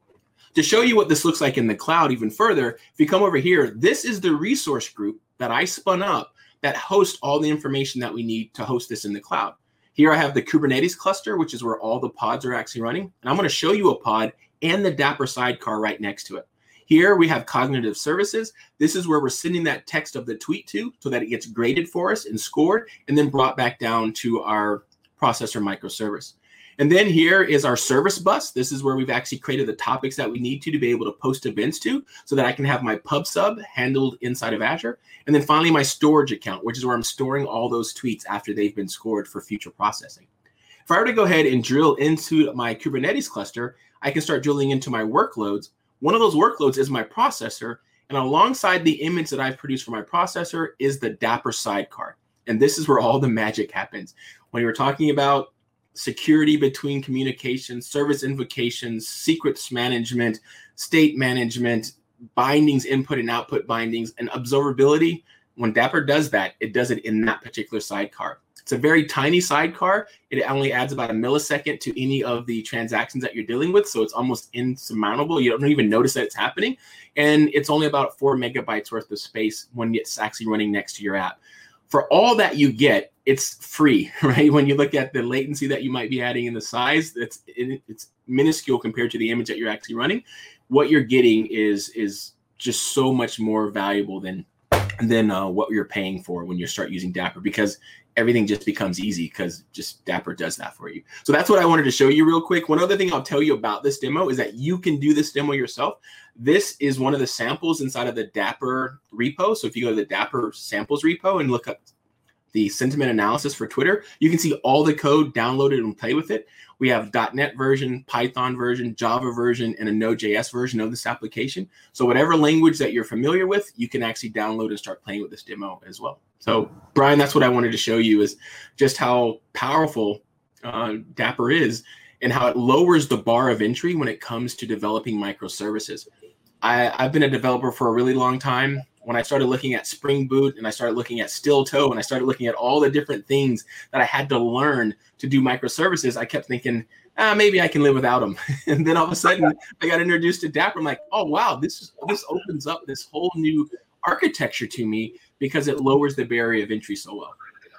To show you what this looks like in the cloud even further, if you come over here, this is the resource group that I spun up that hosts all the information that we need to host this in the cloud. Here I have the Kubernetes cluster, which is where all the pods are actually running. And I'm going to show you a pod and the Dapr sidecar right next to it. Here we have cognitive services. This is where we're sending that text of the tweet to so that it gets graded for us and scored and then brought back down to our processor microservice. And then here is our service bus. This is where we've actually created the topics that we need to to be able to post events to so that I can have my pub sub handled inside of Azure. And then finally my storage account, which is where I'm storing all those tweets after they've been scored for future processing. If I were to go ahead and drill into my Kubernetes cluster, I can start drilling into my workloads. One of those workloads is my processor. And alongside the image that I've produced for my processor is the Dapr sidecar. And this is where all the magic happens. When you're talking about security between communications, service invocations, secrets management, state management, bindings, input and output bindings, and observability, when Dapr does that, it does it in that particular sidecar. It's a very tiny sidecar. It only adds about a millisecond to any of the transactions that you're dealing with, so it's almost insurmountable. You don't even notice that it's happening, and it's only about four megabytes worth of space when it's actually running next to your app. For all that you get, it's free, right? When you look at the latency that you might be adding in the size, it's it's minuscule compared to the image that you're actually running. What you're getting is is just so much more valuable than than uh, what you're paying for when you start using Dapr, because everything just becomes easy because just Dapr does that for you. So that's what I wanted to show you real quick. One other thing I'll tell you about this demo is that you can do this demo yourself. This is one of the samples inside of the Dapr repo. So if you go to the Dapr samples repo and look up the sentiment analysis for Twitter, you can see all the code, download it and play with it. We have .NET version, Python version, Java version, and a Node.js version of this application. So whatever language that you're familiar with, you can actually download and start playing with this demo as well. So Brian, that's what I wanted to show you, is just how powerful uh, Dapr is and how it lowers the bar of entry when it comes to developing microservices. I, I've been a developer for a really long time. When I started looking at Spring Boot and I started looking at Stilto and I started looking at all the different things that I had to learn to do microservices, I kept thinking, ah, maybe I can live without them. And then all of a sudden I got introduced to Dapr. I'm like, oh, wow, this is, this opens up this whole new architecture to me because it lowers the barrier of entry so well.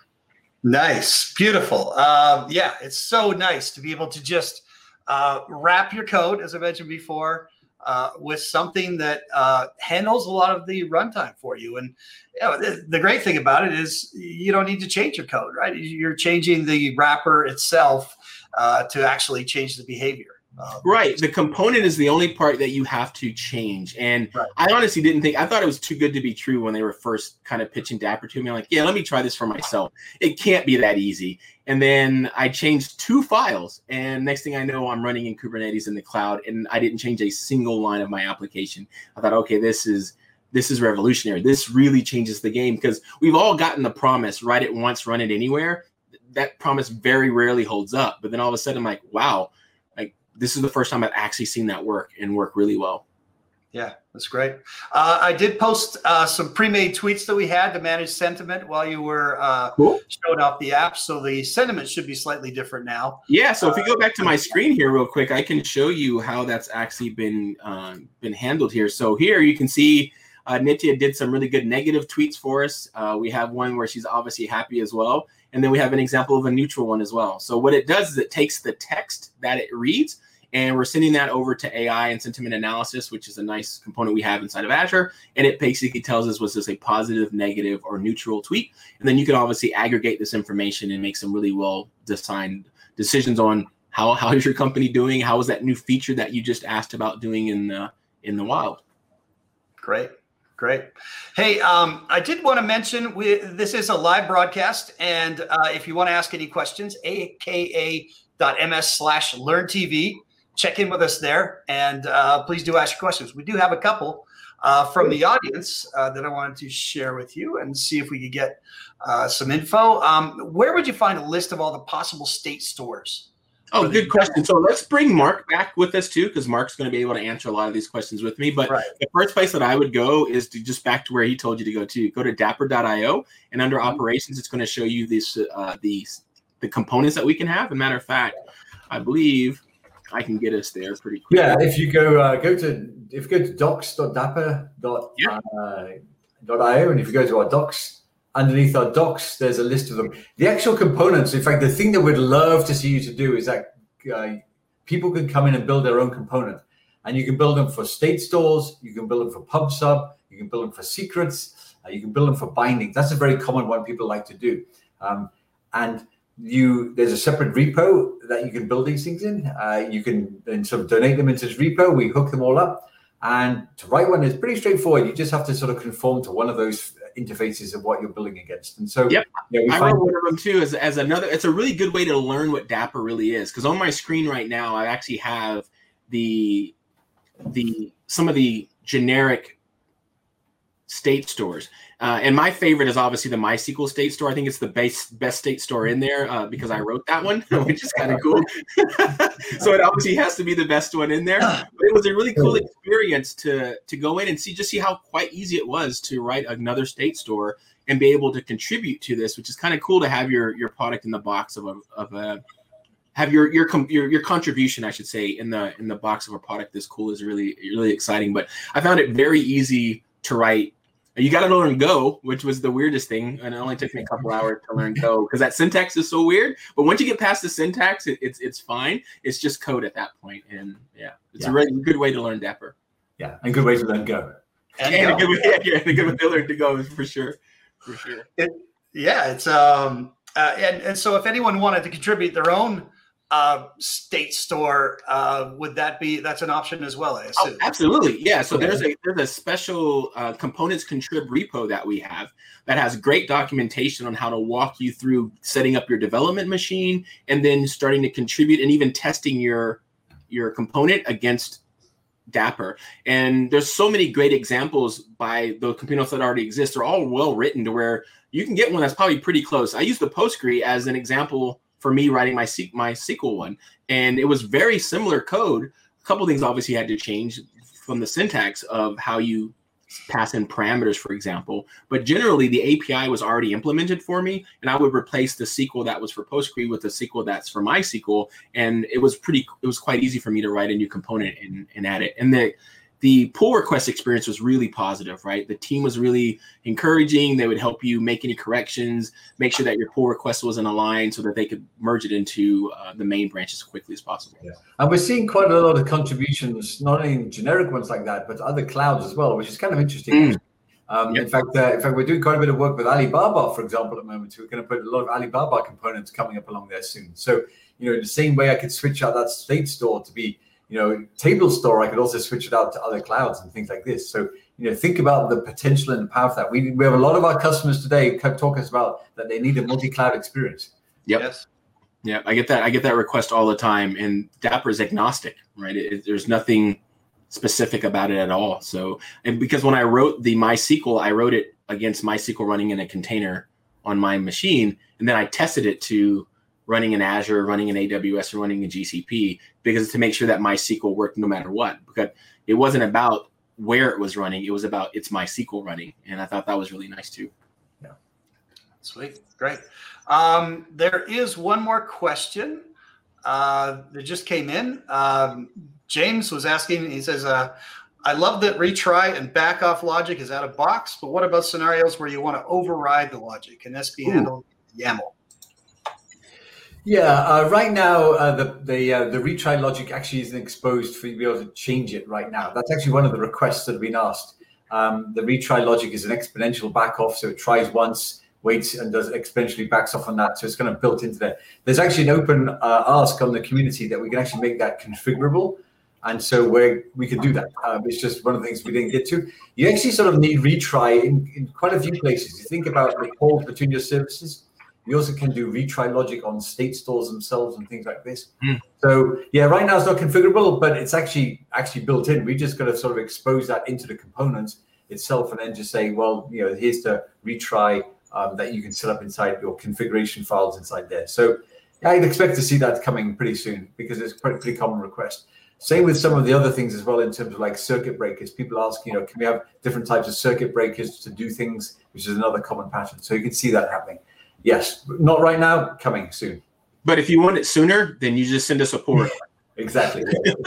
Nice. Beautiful. Uh, yeah, it's so nice to be able to just uh, wrap your code, as I mentioned before, Uh, with something that uh, handles a lot of the runtime for you. And you know, the, the great thing about it is you don't need to change your code, right? You're changing the wrapper itself uh, to actually change the behavior. Um, right. The component is the only part that you have to change. And right. I honestly didn't think, I thought it was too good to be true when they were first kind of pitching Dapr to me. I'm like, yeah, let me try this for myself. It can't be that easy. And then I changed two files, and next thing I know, I'm running in Kubernetes in the cloud, and I didn't change a single line of my application. I thought, okay, this is this is revolutionary. This really changes the game, because we've all gotten the promise, write it once, run it anywhere. That promise very rarely holds up. But then all of a sudden, I'm like, wow, like this is the first time I've actually seen that work and work really well. Yeah, that's great. Uh, I did post uh, some pre-made tweets that we had to manage sentiment while you were uh, cool. showing off the app. So the sentiment should be slightly different now. Yeah. So if you go back to my screen here real quick, I can show you how that's actually been uh, been handled here. So here you can see uh, Nitya did some really good negative tweets for us. Uh, we have one where she's obviously happy as well. And then we have an example of a neutral one as well. So what it does is it takes the text that it reads, and we're sending that over to A I and sentiment analysis, which is a nice component we have inside of Azure. And it basically tells us, was this a positive, negative, or neutral tweet? And then you can obviously aggregate this information and make some really well-designed decisions on how, how is your company doing? How is that new feature that you just asked about doing in the, in the wild? Great. Great. Hey, um, I did want to mention we, this is a live broadcast. And uh, if you want to ask any questions, aka.ms slash learn TV. Check in with us there, and uh, please do ask your questions. We do have a couple uh, from the audience uh, that I wanted to share with you and see if we could get uh, some info. Um, where would you find a list of all the possible state stores Oh, good question. So let's bring Mark back with us too, because Mark's going to be able to answer a lot of these questions with me. But right. the first place that I would go is to just back to where he told you to go to. Go to dapper dot io, and under mm-hmm. operations, it's going to show you these uh, these the components that we can have. As a matter of fact, I believe I can get us there pretty quick. Yeah, if you go uh, go to if you go to docs dot dapper dot io, and if you go to our docs. Underneath our docs, there's a list of them. The actual components, in fact, the thing that we'd love to see you to do is that uh, people can come in and build their own component. And you can build them for state stores, you can build them for PubSub, you can build them for secrets, uh, you can build them for binding. That's a very common one people like to do. Um, and you, there's a separate repo that you can build these things in. Uh, you can then sort of donate them into this repo. We hook them all up. And to write one is pretty straightforward. You just have to sort of conform to one of those interfaces of what you're building against. And so, yep. you know, we I find wrote one of them too as, as another, it's a really good way to learn what Dapper really is. Because on my screen right now, I actually have the, the, some of the generic state stores. Uh, and my favorite is obviously the MySQL state store. I think it's the best, best state store in there uh, because I wrote that one, which is kind of cool. So it obviously has to be the best one in there. But it was a really cool experience to, to go in and see, just see how quite easy it was to write another state store and be able to contribute to this, which is kind of cool to have your, your product in the box of a, of a have your, your, your, your contribution, I should say, in the, in the box of a product this cool is really, really exciting. But I found it very easy to write. You got to learn Go, which was the weirdest thing. And it only took me a couple hours to learn Go because that syntax is so weird. But once you get past the syntax, it, it's it's fine. It's just code at that point. And yeah, it's yeah. a really good way to learn Dapper. Yeah, and a good way to learn Go. And, and, Go. A, good way, yeah, and a good way to learn to Go for sure. For sure. It, yeah, it's um uh, and, and so if anyone wanted to contribute their own uh state store, uh would that be that's an option as well? I assume. Oh, absolutely, yeah. So there's a there's a special uh, components contrib repo that we have that has great documentation on how to walk you through setting up your development machine and then starting to contribute and even testing your your component against Dapper. And there's so many great examples by the components that already exist. They're all well written to where you can get one that's probably pretty close. I use the Postgre as an example for me writing my my S Q L one, and it was very similar code. A couple of things obviously had to change from the syntax of how you pass in parameters, for example. But generally, the A P I was already implemented for me, and I would replace the S Q L that was for Postgre with the S Q L that's for MySQL, and it was pretty. It was quite easy for me to write a new component and, and add it. And the The pull request experience was really positive, right? The team was really encouraging. They would help you make any corrections, make sure that your pull request wasn't aligned so that they could merge it into uh, the main branch as quickly as possible. Yeah. And we're seeing quite a lot of contributions, not only in generic ones like that, but other clouds as well, which is kind of interesting. Mm. Um, yep. In fact, uh, in fact, we're doing quite a bit of work with Alibaba, for example, at the moment. We're going to put a lot of Alibaba components coming up along there soon. So, you know, in the same way I could switch out that state store to be, you know, table store, I could also switch it out to other clouds and things like this. So, you know, think about the potential and the power of that. We, we have a lot of our customers today talk us about that they need a multi-cloud experience. Yep. Yes. Yeah, I get that. I get that request all the time. And Dapper is agnostic, right? It, it, there's nothing specific about it at all. So, and because when I wrote the MySQL, I wrote it against MySQL running in a container on my machine, and then I tested it to running in Azure, running in A W S, or running in G C P, because to make sure that MySQL worked no matter what. Because it wasn't about where it was running; it was about it's MySQL running, and I thought that was really nice too. Yeah, sweet, great. Um, there is one more question uh, that just came in. Um, James was asking. He says, uh, "I love that retry and back off logic is out of box, but what about scenarios where you want to override the logic? Can this be handled in YAML?" Yeah, uh, right now uh, the the uh, the retry logic actually isn't exposed for you to be able to change it right now. That's actually one of the requests that have been asked. Um, the retry logic is an exponential back off, so it tries once, waits, and does exponentially backs off on that. So it's kind of built into there. There's actually an open uh, ask on the community that we can actually make that configurable, and so we we can do that. Um, it's just one of the things we didn't get to. You actually sort of need retry in, in quite a few places. You think about the calls between your services. We also can do retry logic on state stores themselves and things like this. Mm. So yeah, right now it's not configurable, but it's actually actually built in. We just got to sort of expose that into the components itself, and then just say, well, you know, here's the retry um, that you can set up inside your configuration files inside there. So I'd expect to see that coming pretty soon because it's a pretty, pretty common request. Same with some of the other things as well in terms of like circuit breakers. People ask, you know, can we have different types of circuit breakers to do things, which is another common pattern. So you can see that happening. Yes, not right now, coming soon. But if you want it sooner, then you just send us a pull request. Exactly.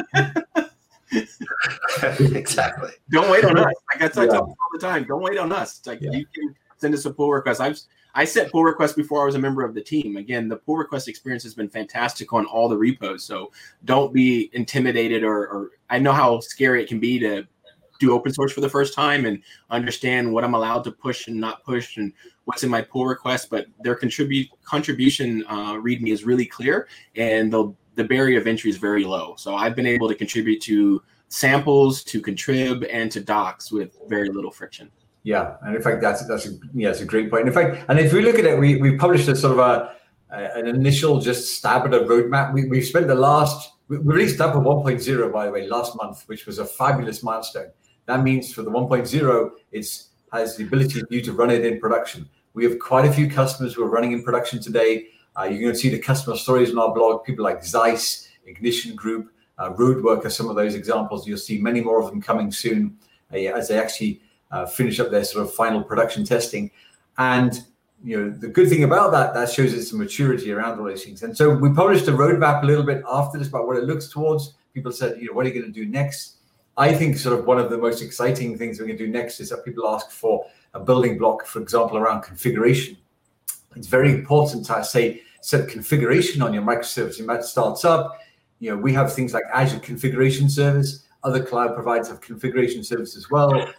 Exactly. Don't wait on us. Like I tell Yeah. people all the time, don't wait on us. It's like Yeah. you can send us a pull request. I've I sent pull requests before I was a member of the team. Again, the pull request experience has been fantastic on all the repos. So don't be intimidated or, or I know how scary it can be to do open source for the first time and understand what I'm allowed to push and not push and what's in my pull request. But their contribute contribution uh, README is really clear and the the barrier of entry is very low. So I've been able to contribute to samples, to contrib, and to docs with very little friction. Yeah, and in fact, that's that's a, yeah, it's a great point. In fact, and if we look at it, we we published a sort of a, a an initial just stab at a roadmap. We we've spent the last we released Dapper one point oh by the way last month, which was a fabulous milestone. That means for the one point oh, it's has the ability for you to run it in production. We have quite a few customers who are running in production today. Uh, you're going to see the customer stories on our blog. People like Zeiss, Ignition Group, uh, Roadwork are some of those examples. You'll see many more of them coming soon uh, as they actually uh, finish up their sort of final production testing. And you know the good thing about that, that shows it's some maturity around all those things. And so we published a roadmap a little bit after this about what it looks towards. People said, you know, what are you going to do next? I think sort of one of the most exciting things we're going to do next is that people ask for a building block, for example, around configuration. It's very important to say set configuration on your microservice. And that starts up. You know, we have things like Azure Configuration Service. Other cloud providers have configuration service as well.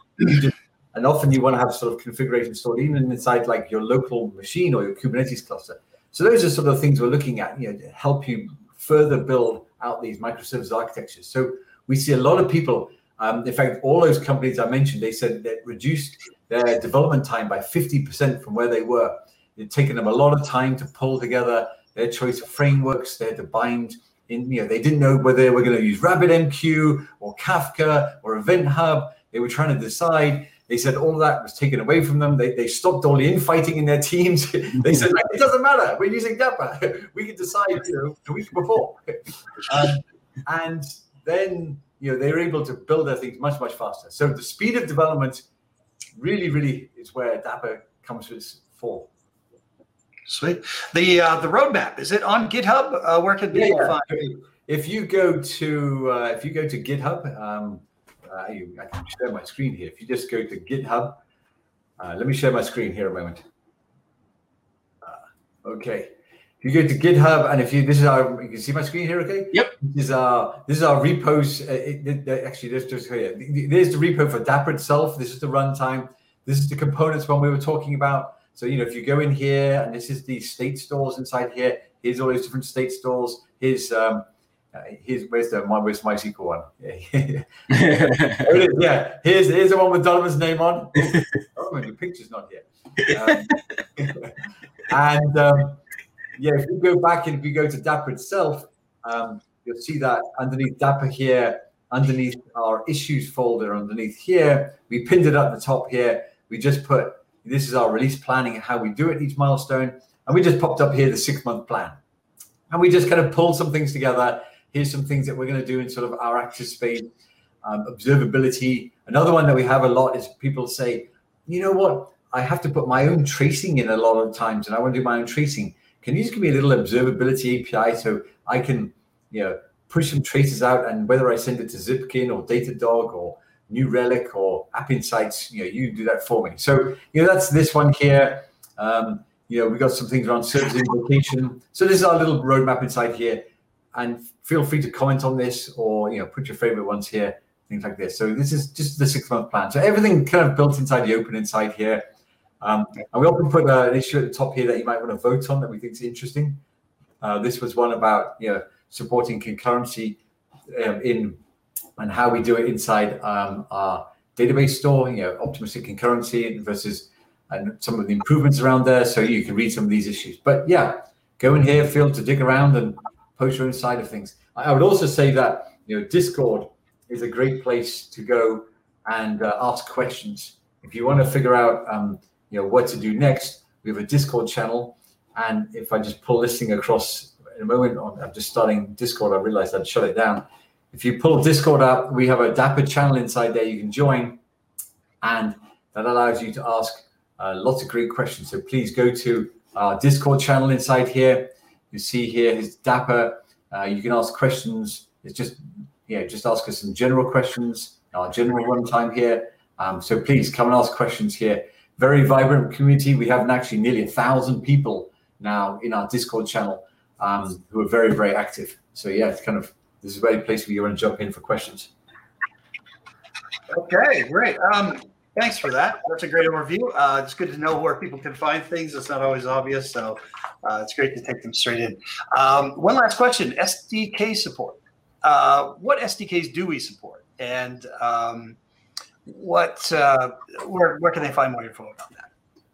And often you want to have sort of configuration stored even inside like your local machine or your Kubernetes cluster. So those are sort of things we're looking at, you know, to help you further build out these microservice architectures. So we see a lot of people, um, in fact, all those companies I mentioned, they said that reduced their development time by fifty percent from where they were. It'd taken them a lot of time to pull together their choice of frameworks. They had to bind in, you know, they didn't know whether they were going to use RabbitMQ or Kafka or Event Hub. They were trying to decide. They said all of that was taken away from them. They, they stopped all the infighting in their teams. They said, it doesn't matter. We're using Dapper. We can decide, you know, a week before. Um, and then, you know, they were able to build their things much, much faster. So the speed of development really, really is where Dapper comes to its fore. Sweet. The uh, the roadmap, is it on GitHub? Uh, where can people Yeah, find yeah. it? If you go to uh, if you go to GitHub, um, uh, you, I can share my screen here. If you just go to GitHub, uh, let me share my screen here a moment. Uh, okay. If you go to GitHub, and if you this is our you can see my screen here, okay? Yep. This is our this is our repos. Uh, it, it, it, actually, there's just here. There's the repo for Dapper itself. This is the runtime. This is the components one we were talking about. So, you know, if you go in here, and this is the state stores inside here, here's all those different state stores. Here's, um, uh, here's where's the my where's MySQL one? Yeah, yeah. Here's here's the one with Donovan's name on. Oh, my picture's not here. Um, and um, yeah, if you go back and if you go to Dapper itself, um, you'll see that underneath Dapper here, underneath our issues folder, underneath here, we pinned it up the top here. We just put. This is our release planning and how we do it each milestone. And we just popped up here the six month plan. And we just kind of pulled some things together. Here's some things that we're going to do in sort of our active space, um, observability. Another one that we have a lot is people say, you know what, I have to put my own tracing in a lot of times and I want to do my own tracing. Can you just give me a little observability A P I so I can, you know, push some traces out and whether I send it to Zipkin or Datadog or New Relic or App Insights, you know, you do that for me. So, you know, that's this one here. Um, you know, we got some things around service invocation. So this is our little roadmap inside here. And feel free to comment on this or, you know, put your favorite ones here, things like this. So this is just the six month plan. So everything kind of built inside the open inside here. Um, and we often put uh, an issue at the top here that you might want to vote on that we think is interesting. Uh, this was one about, you know, supporting concurrency um, in and how we do it inside um, our database store, you know, optimistic concurrency versus and some of the improvements around there. So you can read some of these issues. But yeah, go in here, feel to dig around and post your own side of things. I would also say that, you know, Discord is a great place to go and uh, ask questions. If you want to figure out, um, you know, what to do next, we have a Discord channel. And if I just pull this thing across in a moment. I'm just starting Discord. I realized I'd shut it down. If you pull Discord up, we have a Dapper channel inside there you can join, and that allows you to ask uh, lots of great questions. So please go to our Discord channel inside here. You see here is Dapper. Uh, you can ask questions. It's just, yeah, just ask us some general questions, our general runtime here. Um, so please come and ask questions here. Very vibrant community. We have actually nearly a thousand people now in our Discord channel um, who are very, very active. So yeah, it's kind of, this is a very place where you want to jump in for questions. Okay, great. Um, thanks for that. That's a great overview. Uh, it's good to know where people can find things. It's not always obvious, so uh, it's great to take them straight in. Um, one last question, S D K support. Uh, what S D Ks do we support? And um, what, uh, where, where can they find more info about that?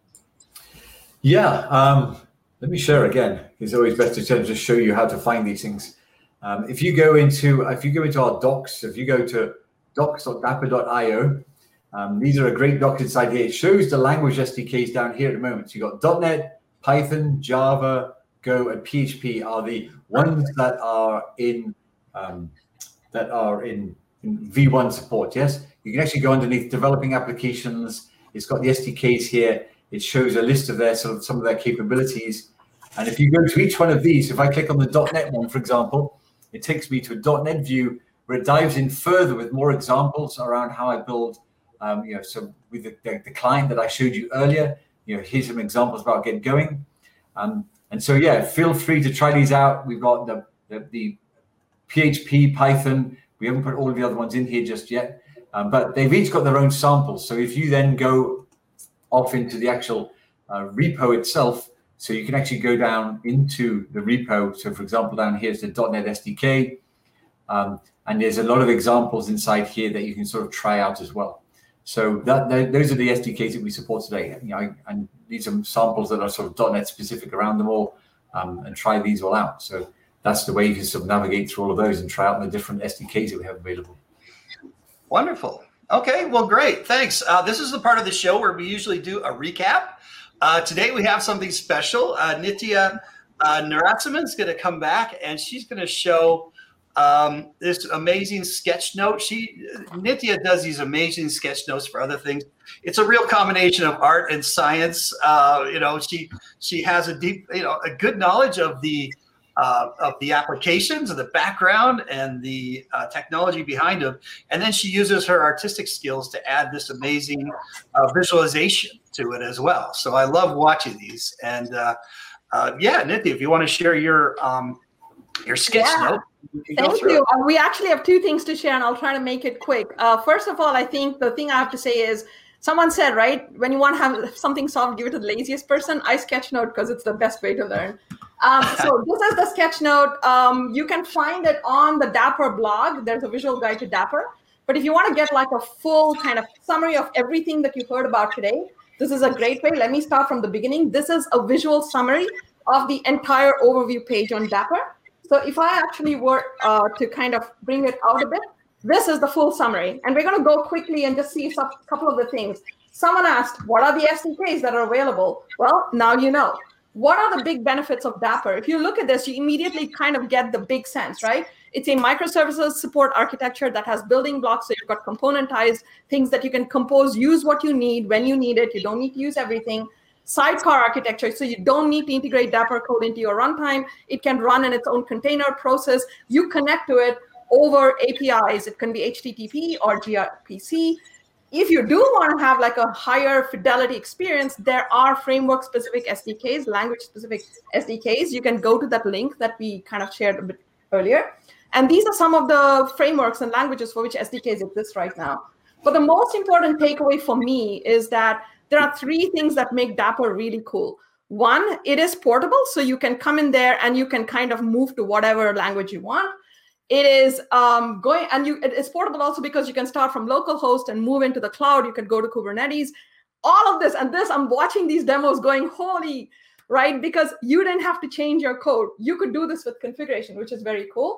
Yeah, um, let me share again. It's always best to just show you how to find these things. Um, if you go into if you go into our docs, if you go to docs dot dapper dot i o, um, these are a great docs inside here. It shows the language S D Ks down here at the moment. So you've got .NET, Python, Java, Go, and P H P are the ones that are in um, that are in, in V one support. Yes, you can actually go underneath developing applications. It's got the S D Ks here. It shows a list of their sort of some of their capabilities. And if you go to each one of these, if I click on the .NET one, for example, it takes me to a .NET view where it dives in further with more examples around how I build, um, you know, so with the, the, the client that I showed you earlier, you know, here's some examples about getting going. Um, and so, yeah, feel free to try these out. We've got the, the, the P H P, Python. We haven't put all of the other ones in here just yet, um, but they've each got their own samples. So if you then go off into the actual uh, repo itself, so you can actually go down into the repo. So for example, down here is the .NET S D K. Um, and there's a lot of examples inside here that you can sort of try out as well. So that, that those are the S D Ks that we support today. You know, and these are samples that are sort of .NET specific around them all, um, and try these all out. So that's the way you can sort of navigate through all of those and try out the different S D Ks that we have available. Wonderful. Okay, well, great. Thanks. Uh, this is the part of the show where we usually do a recap. Uh, today we have something special. Uh, Nitya uh, Narasimhan is going to come back, and she's going to show um, this amazing sketch note. She Nitya does these amazing sketch notes for other things. It's a real combination of art and science. Uh, you know, she she has a deep, you know, a good knowledge of the uh, of the applications, of the background, and the uh, technology behind them. And then she uses her artistic skills to add this amazing uh, visualization to it as well. So I love watching these. And uh, uh, yeah, Nitya, if you want to share your um, your sketch yeah. note. You Thank you. Uh, we actually have two things to share, and I'll try to make it quick. Uh, first of all, I think the thing I have to say is, someone said, right, when you want to have something solved, give it to the laziest person. I sketch note because it's the best way to learn. Um, so this is the sketch note. Um, you can find it on the Dapper blog. There's a visual guide to Dapper. But if you want to get like a full kind of summary of everything that you heard about today, this is a great way. Let me start from the beginning. This is a visual summary of the entire overview page on Dapper. So if I actually were uh, to kind of bring it out a bit, this is the full summary. And we're going to go quickly and just see a couple of the things. Someone asked, what are the S D Ks that are available? Well, now you know. What are the big benefits of Dapper? If you look at this, you immediately kind of get the big sense, right? It's a microservices support architecture that has building blocks. So you've got componentized things that you can compose, use what you need when you need it. You don't need to use everything. Sidecar architecture, so you don't need to integrate Dapper code into your runtime. It can run in its own container process. You connect to it over A P Is. It can be H T T P or gRPC. If you do want to have like a higher fidelity experience, there are framework-specific S D Ks, language-specific S D Ks. You can go to that link that we kind of shared a bit earlier. And these are some of the frameworks and languages for which S D Ks exist right now. But the most important takeaway for me is that there are three things that make Dapper really cool. One, it is portable, so you can come in there and you can kind of move to whatever language you want. It is um, going, and you, it is portable also because you can start from localhost and move into the cloud. You can go to Kubernetes. All of this, and this, I'm watching these demos going, holy, right? Because you didn't have to change your code. You could do this with configuration, which is very cool.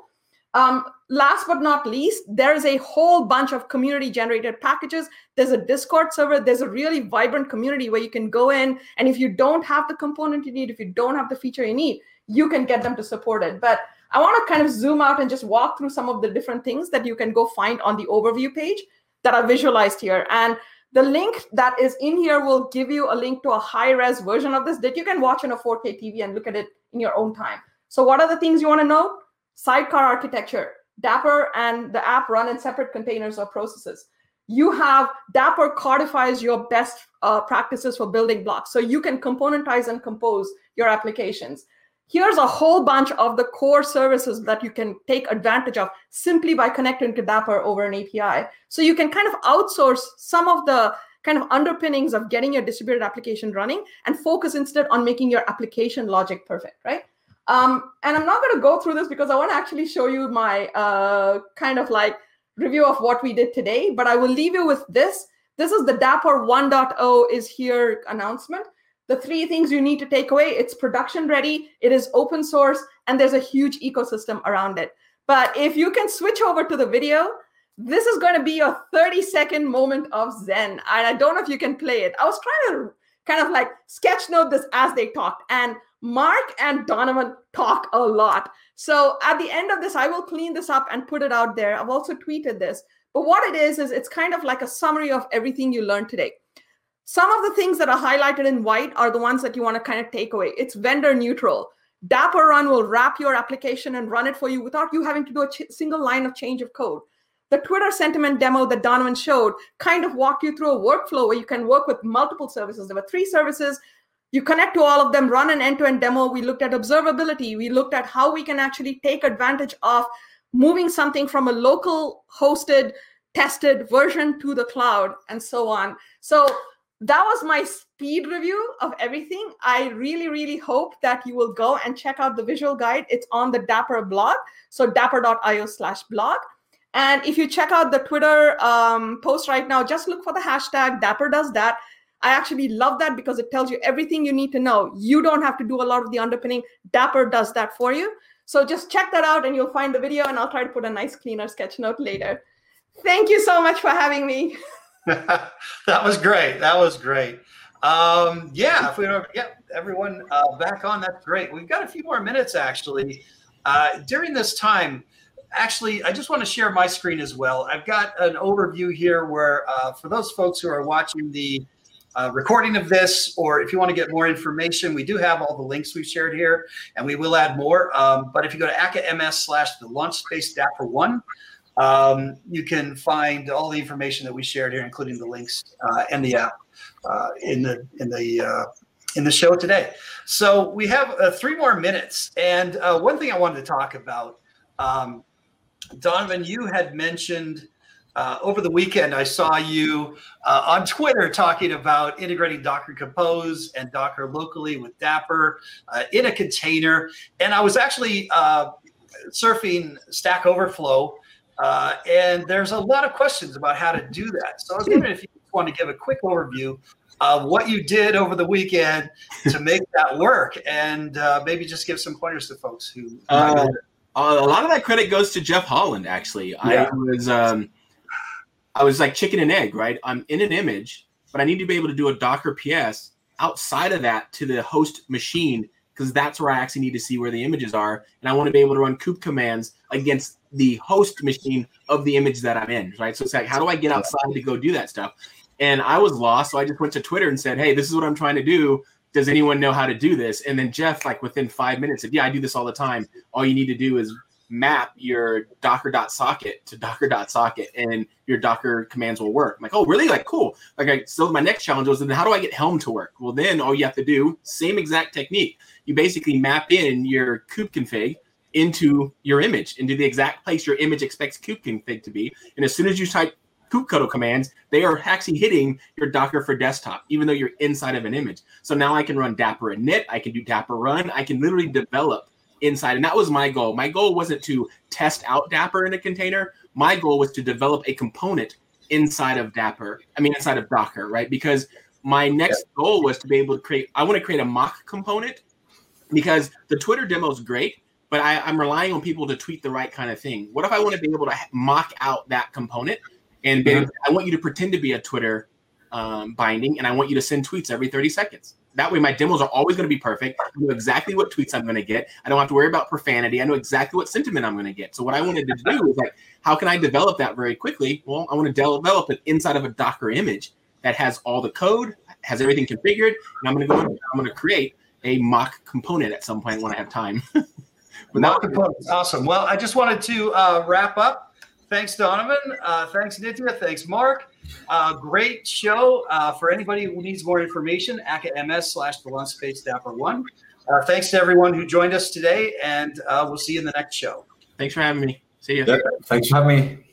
Um, last but not least, there is a whole bunch of community-generated packages. There's a Discord server. There's a really vibrant community where you can go in, and if you don't have the component you need, if you don't have the feature you need, you can get them to support it. But I want to kind of zoom out and just walk through some of the different things that you can go find on the overview page that are visualized here. And the link that is in here will give you a link to a high-res version of this that you can watch on a four K T V and look at it in your own time. So what are the things you want to know? Sidecar architecture. Dapper and the app run in separate containers or processes. You have Dapper codifies your best uh, practices for building blocks. So you can componentize and compose your applications. Here's a whole bunch of the core services that you can take advantage of simply by connecting to Dapper over an A P I. So you can kind of outsource some of the kind of underpinnings of getting your distributed application running and focus instead on making your application logic perfect, right? Um, and I'm not going to go through this because I want to actually show you my uh, kind of like review of what we did today, but I will leave you with this. This is the Dapper one point oh is here announcement. The three things you need to take away: it's production ready, it is open source, and there's a huge ecosystem around it. But if you can switch over to the video, this is going to be a thirty second moment of Zen. And I don't know if you can play it. I was trying to kind of like sketch note this as they talked, and Mark and Donovan talk a lot. So at the end of this, I will clean this up and put it out there. I've also tweeted this. But what it is, is it's kind of like a summary of everything you learned today. Some of the things that are highlighted in white are the ones that you want to kind of take away. It's vendor neutral. Dapper Run will wrap your application and run it for you without you having to do a ch- single line of change of code. The Twitter sentiment demo that Donovan showed kind of walked you through a workflow where you can work with multiple services. There were three services. You connect to all of them, run an end-to-end demo. We looked at observability. We looked at how we can actually take advantage of moving something from a local hosted, tested version to the cloud, and so on. So that was my speed review of everything. I really, really hope that you will go and check out the visual guide. It's on the Dapper blog, so dapper dot io slash blog. And if you check out the Twitter um, post right now, just look for the hashtag Dapper does that. I actually love that because it tells you everything you need to know. You don't have to do a lot of the underpinning. Dapper does that for you. So just check that out and you'll find the video, and I'll try to put a nice cleaner sketch note later. Thank you so much for having me. That was great. That was great. Um, yeah, if we don't get everyone uh, back on, that's great. We've got a few more minutes, actually. Uh, during this time, actually, I just want to share my screen as well. I've got an overview here where uh, for those folks who are watching the uh, recording of this, or if you want to get more information, we do have all the links we've shared here, and we will add more. Um, but if you go to aka.ms slash the launch space Dapper one, Um, you can find all the information that we shared here, including the links uh, and the app uh, in the in the uh, in the show today. So we have uh, three more minutes, and uh, one thing I wanted to talk about, um, Donovan, you had mentioned uh, over the weekend. I saw you uh, on Twitter talking about integrating Docker Compose and Docker locally with Dapper uh, in a container, and I was actually uh, surfing Stack Overflow. Uh, and there's a lot of questions about how to do that. So I was wondering if you want to give a quick overview of what you did over the weekend to make that work, and uh, maybe just give some pointers to folks who. Uh, a lot of that credit goes to Jeff Holland. Actually, yeah. I was um, I was like chicken and egg, right? I'm in an image, but I need to be able to do a Docker P S outside of that to the host machine, because that's where I actually need to see where the images are, and I want to be able to run kube commands against the host machine of the image that I'm in, right? So it's like, how do I get outside to go do that stuff? And I was lost, so I just went to Twitter and said, hey, this is what I'm trying to do. Does anyone know how to do this? And then Jeff, like within five minutes, said, yeah, I do this all the time. All you need to do is map your docker.socket to docker.socket, and your Docker commands will work. I'm like, oh, really? Like, cool. Like, I, so my next challenge was, then how do I get Helm to work? Well, then all you have to do, same exact technique. You basically map in your kube config into your image, into the exact place your image expects kube config to be. And as soon as you type kubectl commands, they are actually hitting your Docker for desktop, even though you're inside of an image. So now I can run Dapper init, I can do Dapper run, I can literally develop inside. And that was my goal. My goal wasn't to test out Dapper in a container. My goal was to develop a component inside of Dapper, I mean, inside of Docker, right? Because my next yeah. goal was to be able to create, I want to create a mock component, because the Twitter demo is great, but I, I'm relying on people to tweet the right kind of thing. What if I want to be able to mock out that component and be, mm-hmm. I want you to pretend to be a Twitter um, binding, and I want you to send tweets every thirty seconds. That way my demos are always going to be perfect. I know exactly what tweets I'm going to get. I don't have to worry about profanity. I know exactly what sentiment I'm going to get. So what I wanted to do is like, how can I develop that very quickly? Well, I want to develop it inside of a Docker image that has all the code, has everything configured, and I'm going to go in, I'm going to create a mock component at some point when I have time. Mock components, awesome. Well, I just wanted to uh, wrap up. Thanks, Donovan. Uh, thanks, Nithya. Thanks, Mark. Uh, great show. Uh, for anybody who needs more information, aka.ms slash the launch space Dapper one. Uh, thanks to everyone who joined us today, and uh, we'll see you in the next show. Thanks for having me. See you. Yep. Thanks for having me.